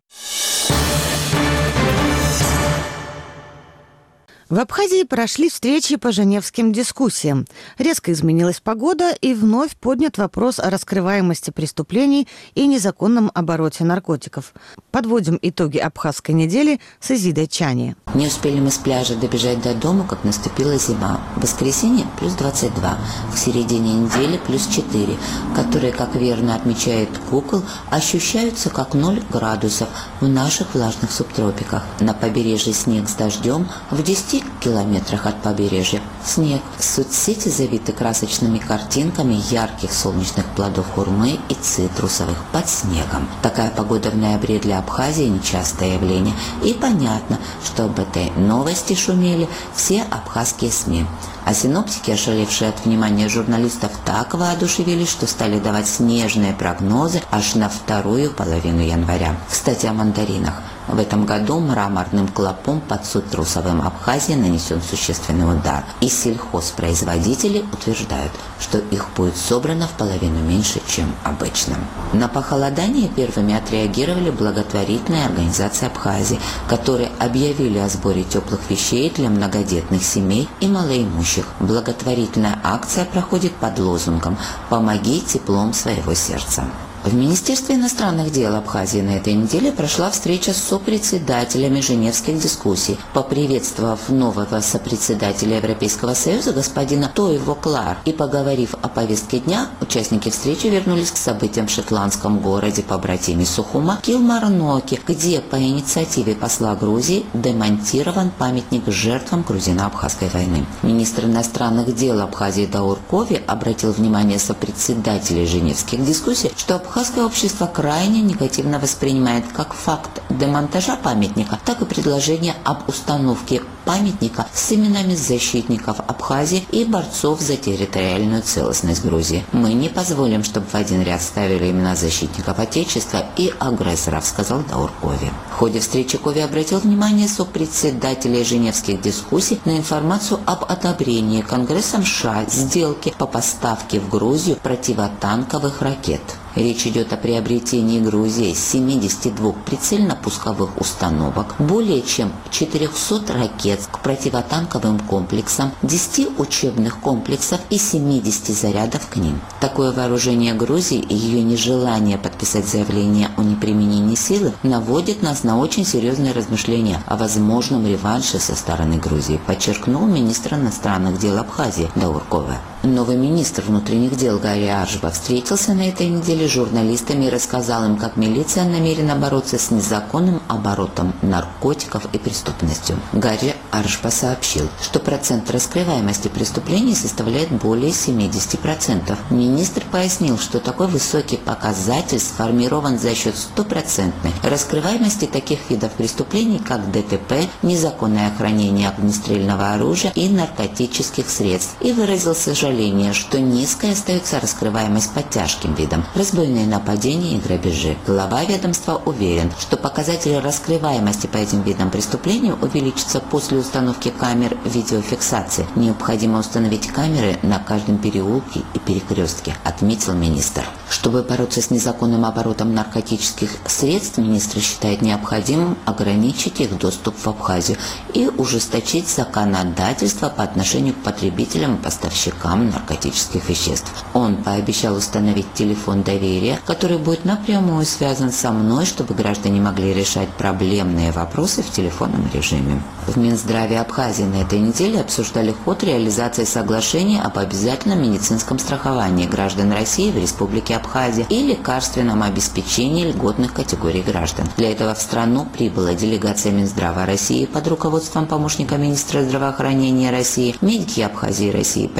В Абхазии прошли встречи по женевским дискуссиям. Резко изменилась погода и вновь поднят вопрос о раскрываемости преступлений и незаконном обороте наркотиков. Подводим итоги абхазской недели с Изидой Чани. Не успели мы с пляжа добежать до дома, как наступила зима. В воскресенье плюс двадцать два, в середине недели плюс четыре, которые, как верно отмечает Google, ощущаются как ноль градусов в наших влажных субтропиках. На побережье снег с дождем, в десяти километрах от побережья снег. Соцсети завиты красочными картинками ярких солнечных плодов хурмы и цитрусовых под снегом. Такая погода в ноябре для Абхазии нечастое явление. И понятно, что об этой новости шумели все абхазские СМИ. А синоптики, ошалевшие от внимания журналистов, так воодушевились, что стали давать снежные прогнозы аж на вторую половину января. Кстати, о мандаринах. В этом году мраморным клопом под цитрусовым Абхазии нанесен существенный удар. И сельхозпроизводители утверждают, что их будет собрано в половину меньше, чем обычно. На похолодание первыми отреагировали благотворительные организации Абхазии, которые объявили о сборе теплых вещей для многодетных семей и малоимущих. Благотворительная акция проходит под лозунгом «Помоги теплом своего сердца». В Министерстве иностранных дел Абхазии на этой неделе прошла встреча с сопредседателями женевских дискуссий. Поприветствовав нового сопредседателя Европейского Союза господина Тойво Клар и поговорив о повестке дня, участники встречи вернулись к событиям в шотландском городе побратиме Сухума Килмарноке, где по инициативе посла Грузии демонтирован памятник жертвам грузино-абхазской войны. Министр иностранных дел Абхазии Даур Кови обратил внимание сопредседателей женевских дискуссий, что абхазское общество крайне негативно воспринимает как факт демонтажа памятника, так и предложение об установке памятника с именами защитников Абхазии и борцов за территориальную целостность Грузии. Мы не позволим, чтобы в один ряд ставили имена защитников Отечества и агрессоров, сказал Даур Кови. В ходе встречи Кови обратил внимание сопредседателей женевских дискуссий на информацию об одобрении Конгрессом США сделки по поставке в Грузию противотанковых ракет. Речь идет о приобретении Грузии семидесяти двух прицельно-пусковых установок, более чем четырехсот ракет к противотанковым комплексам, десяти учебных комплексов и семидесяти зарядов к ним. Такое вооружение Грузии и ее нежелание подписать заявление о неприменении силы наводит нас на очень серьезные размышления о возможном реванше со стороны Грузии, подчеркнул министр иностранных дел Абхазии Даур Кови. Новый министр внутренних дел Гарри Аржба встретился на этой неделе с журналистами и рассказал им, как милиция намерена бороться с незаконным оборотом наркотиков и преступностью. Гарри Аржба сообщил, что процент раскрываемости преступлений составляет более семидесяти процентов. Министр пояснил, что такой высокий показатель сформирован за счет стопроцентной раскрываемости таких видов преступлений, как ДТП, незаконное хранение огнестрельного оружия и наркотических средств, и выразил сожаление, что низкой остается раскрываемость по тяжким видам – разбойные нападения и грабежи. Глава ведомства уверен, что показатели раскрываемости по этим видам преступлений увеличатся после установки камер видеофиксации. Необходимо установить камеры на каждом переулке и перекрестке, отметил министр. Чтобы бороться с незаконным оборотом наркотических средств, министр считает необходимым ограничить их доступ в Абхазию и ужесточить законодательство по отношению к потребителям и поставщикам наркотических веществ. Он пообещал установить телефон доверия, который будет напрямую связан со мной, чтобы граждане могли решать проблемные вопросы в телефонном режиме. В Минздраве Абхазии на этой неделе обсуждали ход реализации соглашения об обязательном медицинском страховании граждан России в Республике Абхазия и лекарственном обеспечении льготных категорий граждан. Для этого в страну прибыла делегация Минздрава России под руководством помощника министра здравоохранения России. Медики Абхазии и России посетили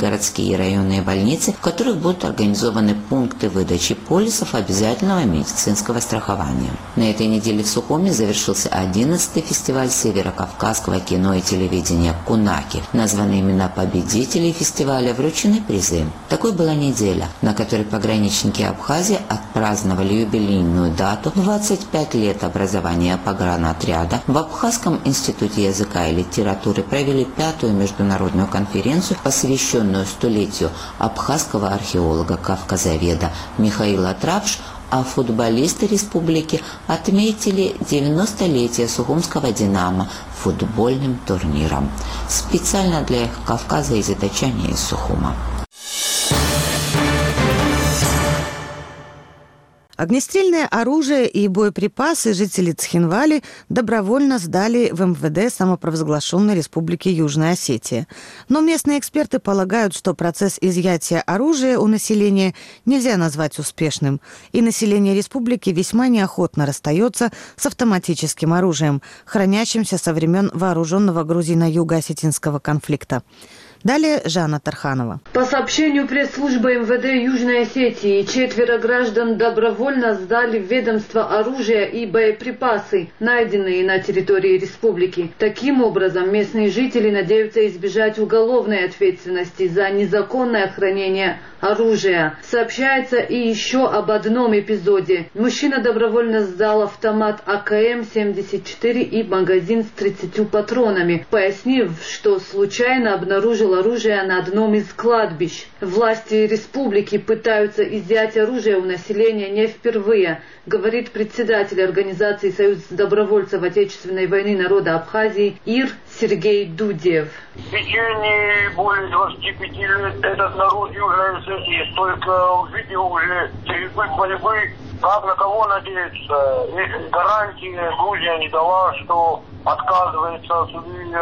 городские и районные больницы, в которых будут организованы пункты выдачи полисов обязательного медицинского страхования. На этой неделе в Сухуми завершился одиннадцатый фестиваль северокавказского кино и телевидения «Кунаки». Названы имена победителей фестиваля, вручены призы. Такой была неделя, на которой пограничники Абхазии отпраздновали юбилейную дату двадцать пять лет образования погранотряда. В Абхазском институте языка и литературы провели пятую международную конференцию, посвященную столетию абхазского археолога-кавказоведа Михаила Трапш, а футболисты республики отметили девяностолетие Сухумского «Динамо» футбольным турниром. Специально для их Кавказа из Итачани из Сухума. Огнестрельное оружие и боеприпасы жители Цхинвали добровольно сдали в эм вэ дэ самопровозглашенной Республики Южная Осетия. Но местные эксперты полагают, что процесс изъятия оружия у населения нельзя назвать успешным, и население республики весьма неохотно расстается с автоматическим оружием, хранящимся со времен вооруженного грузино-юго-осетинского конфликта. Далее Жанна Тарханова. По сообщению пресс-службы эм вэ дэ Южной Осетии, четверо граждан добровольно сдали в ведомство оружие и боеприпасы, найденные на территории республики. Таким образом, местные жители надеются избежать уголовной ответственности за незаконное хранение оружия. Сообщается и еще об одном эпизоде. Мужчина добровольно сдал автомат а ка эм семьдесят четыре и магазин с тридцатью патронами, пояснив, что случайно обнаружил оружие на одном из кладбищ. Власти республики пытаются изъять оружие у населения не впервые, говорит председатель организации «Союз добровольцев Отечественной войны народа Абхазии» ИР Сергей Дудев. В течение более двадцати пяти лет этот народ Южной Осетии столько видел уже стрельбы, борьбы, как на кого надеяться. Если гарантии Грузия не дала, что отказывается от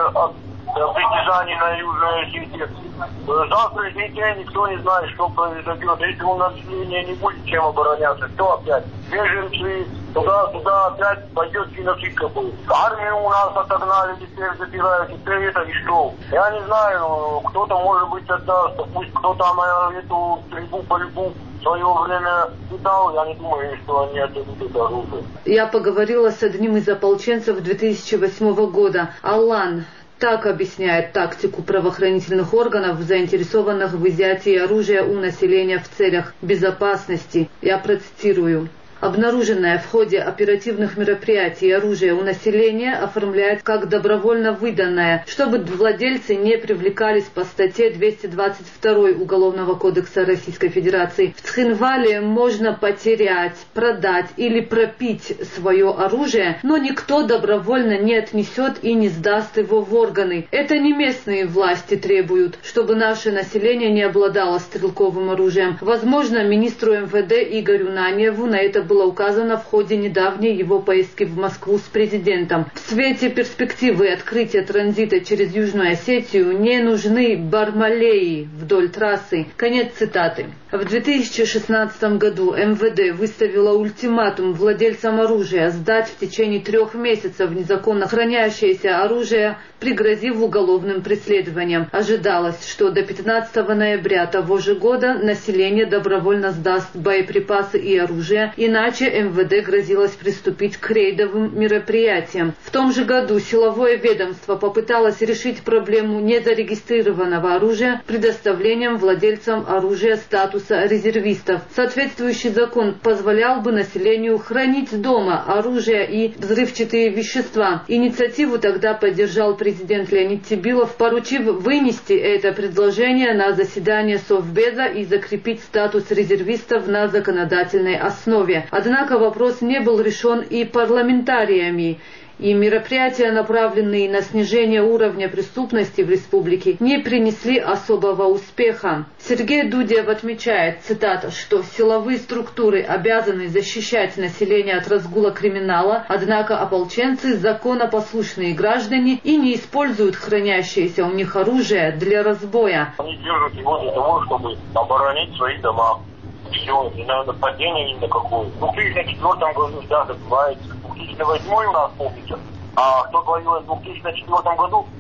притязаний на Южную Осетию. В завтрашний день никто не знает, что произойдет. Если у населения не будет чем обороняться, то опять беженцы, туда-туда опять пойдет геноцидка будет. Армию у нас отогнали, теперь забирают, теперь это и что? Я не знаю, кто-то может быть отдаст, пусть кто там эту стрельбу по любу в свое время видал, я не думаю, что они отдадут это оружие. Я поговорила с одним из ополченцев две тысячи восьмого года, Аллан. Так объясняет тактику правоохранительных органов, заинтересованных в изъятии оружия у населения в целях безопасности. Я процитирую. Обнаруженное в ходе оперативных мероприятий оружие у населения оформляет как добровольно выданное, чтобы владельцы не привлекались по статье двести двадцать два Уголовного кодекса Российской Федерации. В Цхинвале можно потерять, продать или пропить свое оружие, но никто добровольно не отнесет и не сдаст его в органы. Это не местные власти требуют, чтобы наше население не обладало стрелковым оружием. Возможно, министру эм вэ дэ Игорю Наньеву на это было указано в ходе недавней его поездки в Москву с президентом. В свете перспективы открытия транзита через Южную Осетию не нужны бармалеи вдоль трассы. Конец цитаты. В две тысячи шестнадцатом году эм вэ дэ выставила ультиматум владельцам оружия сдать в течение трех месяцев незаконно хранящееся оружие, пригрозив уголовным преследованием. Ожидалось, что до пятнадцатого ноября того же года население добровольно сдаст боеприпасы и оружие, иначе эм вэ дэ грозилось приступить к рейдовым мероприятиям. В том же году силовое ведомство попыталось решить проблему незарегистрированного оружия предоставлением владельцам оружия статуса резервистов. Соответствующий закон позволял бы населению хранить дома оружие и взрывчатые вещества. Инициативу тогда поддержал президент Леонид Тибилов, поручив вынести это предложение на заседание Совбеза и закрепить статус резервистов на законодательной основе. Однако вопрос не был решен и парламентариями, и мероприятия, направленные на снижение уровня преступности в республике, не принесли особого успеха. Сергей Дудев отмечает, цитата, что силовые структуры обязаны защищать население от разгула криминала, однако ополченцы – законопослушные граждане и не используют хранящееся у них оружие для разбоя. Они держат его для того, чтобы оборонить свои дома. Все, не надо нападения ни на какое. В две тысячи четвёртом году, да, забывается. В две тысячи восьмом у нас, помните, а кто воюет в две тысячи четвёртом году,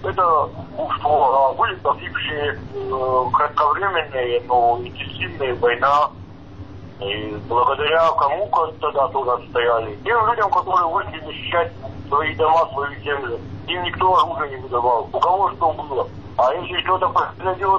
это что были погибшие э, кратковременные, но интенсивная война. И благодаря кому тогда тоже стояли. Тем людям, которые вышли защищать свои дома, свою землю, им никто оружие не выдавал. У кого что было. А если что-то произойдет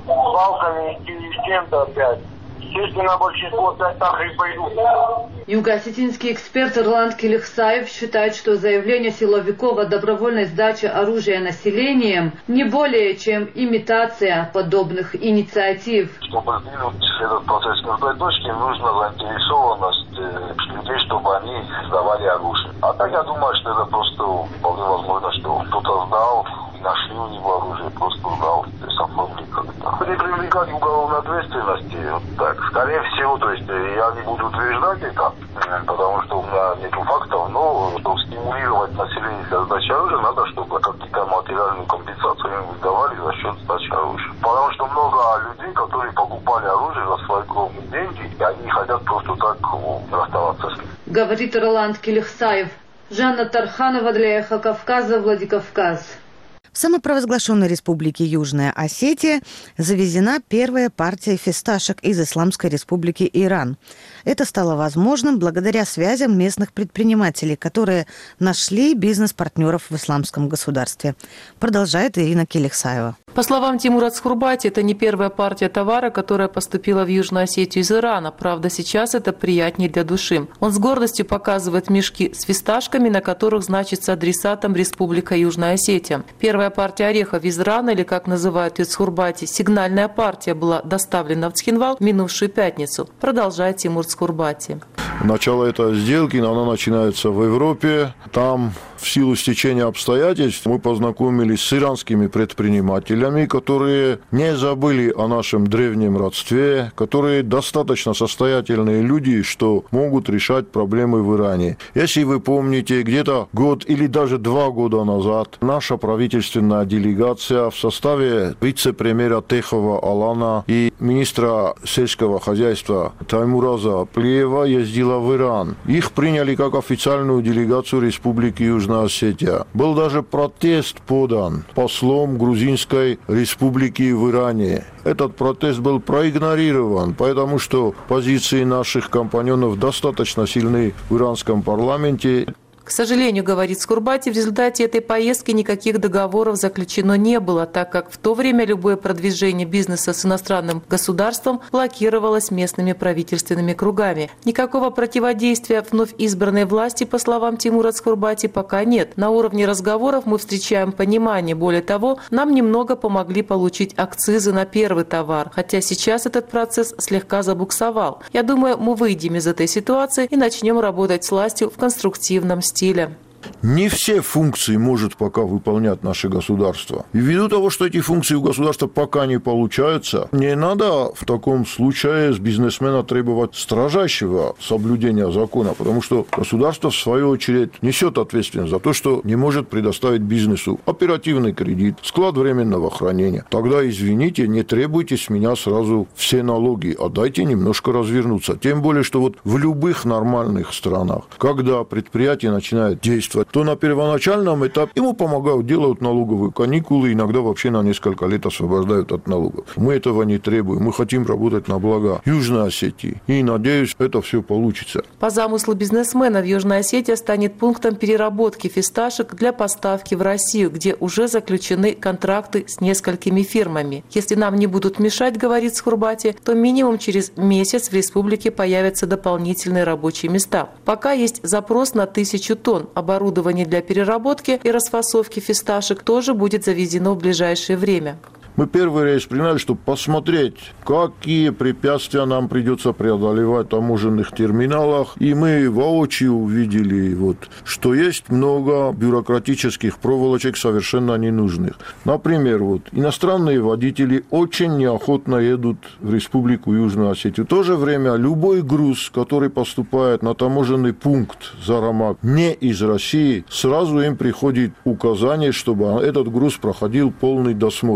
палками или с чем-то опять, естественно, большинство опять так и пойдут. Юго-осетинский эксперт Ирланд Келихсаев считает, что заявление силовиков о добровольной сдаче оружия населением не более чем имитация подобных инициатив. Чтобы сдвинуть этот процесс к мертвой точке, нужна заинтересованность людей, чтобы они сдавали оружие. А так я думаю, что это просто вполне возможно, что кто-то сдал, нашли у него оружие, просто сдал, то есть оформили как-то. Не привлекать к уголовной ответственности, вот так, скорее всего, то есть я не буду утверждать это, потому что у меня нет фактов, но чтобы стимулировать население для сдачи оружия, надо, чтобы какие-то материальную компенсацию им выдавали за счет сдачи оружия. Потому что много людей, которые покупали оружие за свои огромные деньги, и они не хотят просто так расставаться с ним. Говорит Ирланд Келихсаев. Жанна Тарханова для Эхо Кавказа, Владикавказ. В самопровозглашенной республике Южная Осетия завезена первая партия фисташек из Исламской республики Иран. Это стало возможным благодаря связям местных предпринимателей, которые нашли бизнес-партнеров в исламском государстве. Продолжает Ирина Келихсаева. По словам Тимура Цхурбати, это не первая партия товара, которая поступила в Южную Осетию из Ирана. Правда, сейчас это приятнее для души. Он с гордостью показывает мешки с фисташками, на которых значится адресатом Республика Южная Осетия. Первая партия орехов из Ирана, или как называют ее Цхурбати, сигнальная партия, была доставлена в Цхинвал в минувшую пятницу. Продолжает Тимур Цхурбати. Начало этой сделки, она начинается в Европе. Там в силу стечения обстоятельств мы познакомились с иранскими предпринимателями, которые не забыли о нашем древнем родстве, которые достаточно состоятельные люди, что могут решать проблемы в Иране. Если вы помните, где-то год или даже два года назад наша правительственная делегация в составе вице-премьера Техова Алана и министра сельского хозяйства Таймураза Плиева ездила в Иран. Их приняли как официальную делегацию Республики Южная Осетия. Был даже протест подан послом Грузинской республики в Иране. Этот протест был проигнорирован, потому что позиции наших компаньонов достаточно сильны в иранском парламенте. К сожалению, говорит Цхурбати, в результате этой поездки никаких договоров заключено не было, так как в то время любое продвижение бизнеса с иностранным государством блокировалось местными правительственными кругами. Никакого противодействия вновь избранной власти, по словам Тимура Цхурбати, пока нет. На уровне разговоров мы встречаем понимание. Более того, нам немного помогли получить акцизы на первый товар, хотя сейчас этот процесс слегка забуксовал. Я думаю, мы выйдем из этой ситуации и начнем работать с властью в конструктивном стиле. стиля. Не все функции может пока выполнять наше государство. И ввиду того, что эти функции у государства пока не получаются, не надо в таком случае с бизнесмена требовать строжайшего соблюдения закона, потому что государство, в свою очередь, несет ответственность за то, что не может предоставить бизнесу оперативный кредит, склад временного хранения. Тогда, извините, не требуйте с меня сразу все налоги, а дайте немножко развернуться. Тем более, что вот в любых нормальных странах, когда предприятие начинает действовать, то на первоначальном этапе ему помогают, делают налоговые каникулы, иногда вообще на несколько лет освобождают от налогов. Мы этого не требуем, мы хотим работать на благо Южной Осетии. И, надеюсь, это все получится. По замыслу бизнесмена, в Южной Осетии станет пунктом переработки фисташек для поставки в Россию, где уже заключены контракты с несколькими фирмами. Если нам не будут мешать, говорит Цхурбати, то минимум через месяц в республике появятся дополнительные рабочие места. Пока есть запрос на тысячу тонн. Оборудование Оборудование для переработки и расфасовки фисташек тоже будет завезено в ближайшее время. Мы первый рейс приняли, чтобы посмотреть, какие препятствия нам придется преодолевать в таможенных терминалах. И мы воочию увидели, вот, что есть много бюрократических проволочек совершенно ненужных. Например, вот, иностранные водители очень неохотно едут в Республику Южную Осетию. В то же время любой груз, который поступает на таможенный пункт Зарамак не из России, сразу им приходит указание, чтобы этот груз проходил полный досмотр. Но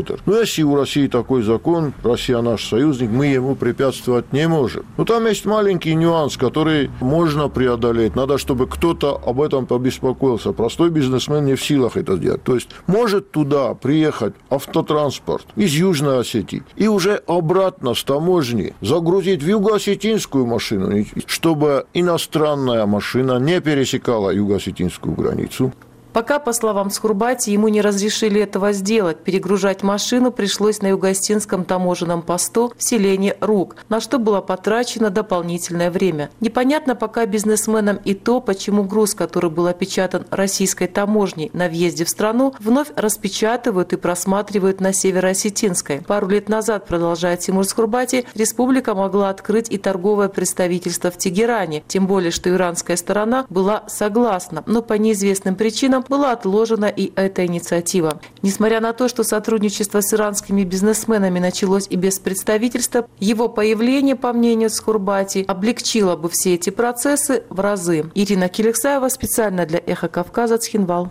Если у России такой закон, Россия наш союзник, мы ему препятствовать не можем. Но там есть маленький нюанс, который можно преодолеть. Надо, чтобы кто-то об этом побеспокоился. Простой бизнесмен не в силах это сделать. То есть может туда приехать автотранспорт из Южной Осетии и уже обратно с таможни загрузить в юго-осетинскую машину, чтобы иностранная машина не пересекала юго-осетинскую границу. Пока, по словам Скурбати, ему не разрешили этого сделать. Перегружать машину пришлось на юго-осетинском таможенном посту в селении Рук, на что было потрачено дополнительное время. Непонятно пока бизнесменам и то, почему груз, который был опечатан российской таможней на въезде в страну, вновь распечатывают и просматривают на северо-осетинской. Пару лет назад, продолжает Тимур Скурбати, республика могла открыть и торговое представительство в Тегеране, тем более, что иранская сторона была согласна, но по неизвестным причинам была отложена и эта инициатива. Несмотря на то, что сотрудничество с иранскими бизнесменами началось и без представительства, его появление, по мнению Скурбати, облегчило бы все эти процессы в разы. Ирина Келексаева специально для «Эхо Кавказа», Цхинвал.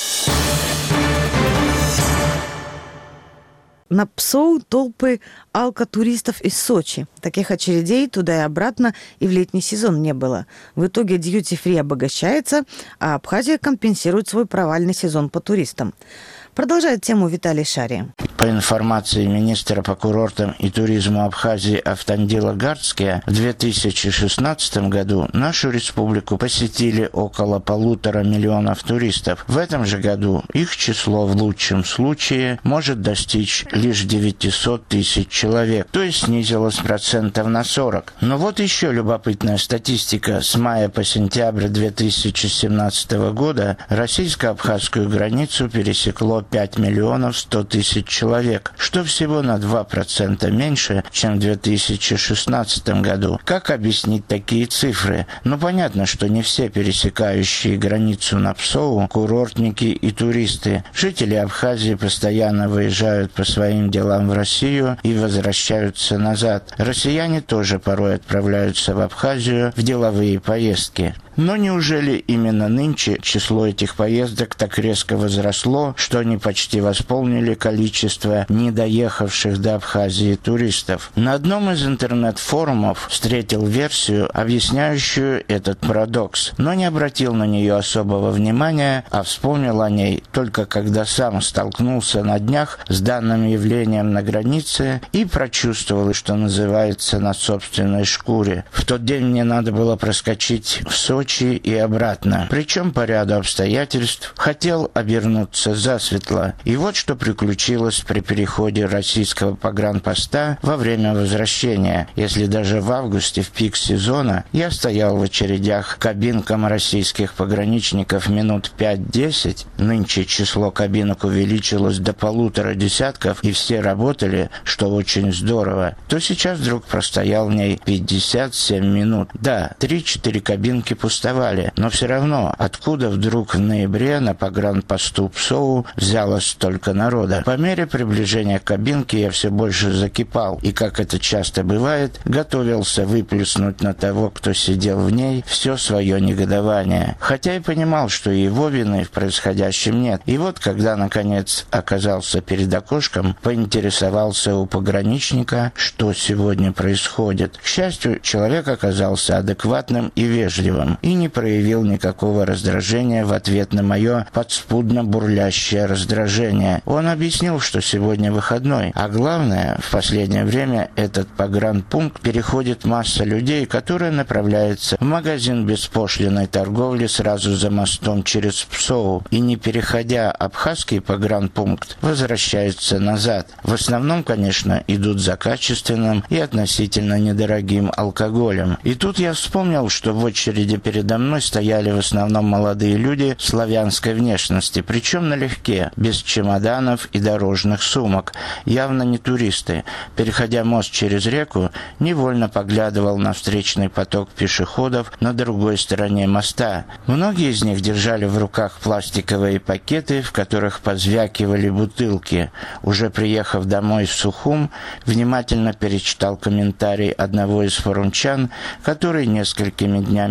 На Псоу толпы алкотуристов из Сочи. Таких очередей туда и обратно и в летний сезон не было. В итоге дьюти-фри обогащается, а Абхазия компенсирует свой провальный сезон по туристам. Продолжает тему Виталий Шария. По информации министра по курортам и туризму Абхазии Автандила Гардския, в две тысячи шестнадцатом году нашу республику посетили около полутора миллионов туристов. В этом же году их число в лучшем случае может достичь лишь девятьсот тысяч человек, то есть снизилось процентов на сорок. Но вот еще любопытная статистика. С мая по сентябрь две тысячи семнадцатого года российско-абхазскую границу пересекло пять миллионов сто тысяч человек, что всего на два процента меньше, чем в две тысячи шестнадцатом году. Как объяснить такие цифры? Ну, понятно, что не все пересекающие границу на Псоу – курортники и туристы. Жители Абхазии постоянно выезжают по своим делам в Россию и возвращаются назад. Россияне тоже порой отправляются в Абхазию в деловые поездки. Но неужели именно нынче число этих поездок так резко возросло, что они почти восполнили количество недоехавших до Абхазии туристов? На одном из интернет-форумов встретил версию, объясняющую этот парадокс, но не обратил на нее особого внимания, а вспомнил о ней только когда сам столкнулся на днях с данным явлением на границе и прочувствовал, что называется, на собственной шкуре. В тот день мне надо было проскочить в Сочи и обратно. Причем по ряду обстоятельств хотел обернуться засветло. И вот что приключилось при переходе российского погранпоста во время возвращения. Если даже в августе, в пик сезона, я стоял в очередях к кабинкам российских пограничников минут пять-десять, нынче число кабинок увеличилось до полутора десятков, и все работали, что очень здорово, то сейчас вдруг простоял в ней пятьдесят семь минут. Да, три-четыре кабинки пустовали, но все равно, откуда вдруг в ноябре на погранпосту Псоу взялось столько народа? По мере приближения к кабинке я все больше закипал, и, как это часто бывает, готовился выплеснуть на того, кто сидел в ней, все свое негодование. Хотя и понимал, что его вины в происходящем нет. И вот, когда, наконец, оказался перед окошком, поинтересовался у пограничника, что сегодня происходит. К счастью, человек оказался адекватным и вежливым, и не проявил никакого раздражения в ответ на мое подспудно бурлящее раздражение. Он объяснил, что сегодня выходной, а главное, в последнее время этот погранпункт переходит масса людей, которые направляются в магазин беспошлиной торговли сразу за мостом через Псоу, и, не переходя абхазский погранпункт, возвращаются назад. В основном, конечно, идут за качественным и относительно недорогим алкоголем. И тут я вспомнил, что в очереди передо мной стояли в основном молодые люди славянской внешности, причем налегке, без чемоданов и дорожных сумок, явно не туристы. Переходя мост через реку, невольно поглядывал на встречный поток пешеходов на другой стороне моста. Многие из них держали в руках пластиковые пакеты, в которых позвякивали бутылки. Уже приехав домой в Сухум, внимательно перечитал комментарий одного из форумчан, который несколькими днями раньше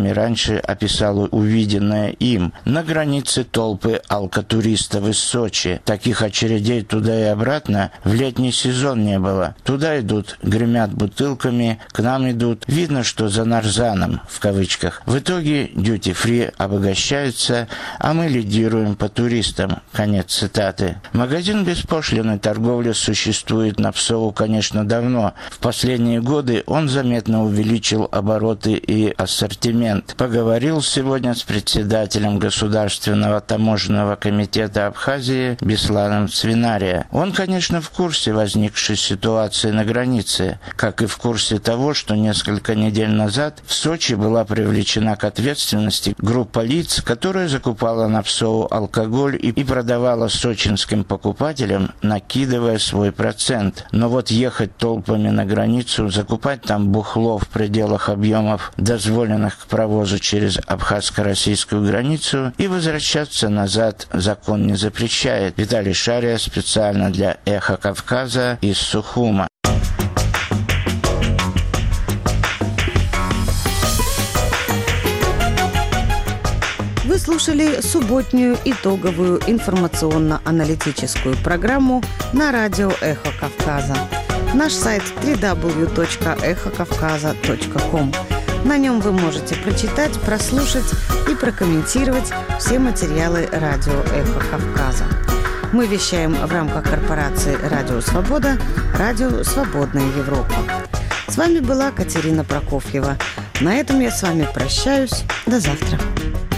дальше описал увиденное им. На границе толпы алкотуристов из Сочи. Таких очередей туда и обратно в летний сезон не было. Туда идут, гремят бутылками, к нам идут. Видно, что за нарзаном, в кавычках. В итоге дьюти-фри обогащается, а мы лидируем по туристам. Конец цитаты. Магазин беспошлиной торговли существует на Псову, конечно, давно. В последние годы он заметно увеличил обороты и ассортимент. Поговорил сегодня с председателем Государственного таможенного комитета Абхазии Бесланом Цвинария. Он, конечно, в курсе возникшей ситуации на границе, как и в курсе того, что несколько недель назад в Сочи была привлечена к ответственности группа лиц, которая закупала на Псову алкоголь и, и продавала сочинским покупателям, накидывая свой процент. Но вот ехать толпами на границу, закупать там бухло в пределах объемов, дозволенных к провозу через абхазско-российскую границу, и возвращаться назад закон не запрещает. Виталий Шария специально для «Эхо Кавказа» из Сухума. Вы слушали субботнюю итоговую информационно-аналитическую программу на радио «Эхо Кавказа». Наш сайт дабл ю дабл ю дабл ю точка эхо кавказа точка ком. На нем вы можете прочитать, прослушать и прокомментировать все материалы радио «Эхо Кавказа». Мы вещаем в рамках корпорации «Радио Свобода», «Радио Свободная Европа». С вами была Катерина Прокофьева. На этом я с вами прощаюсь. До завтра.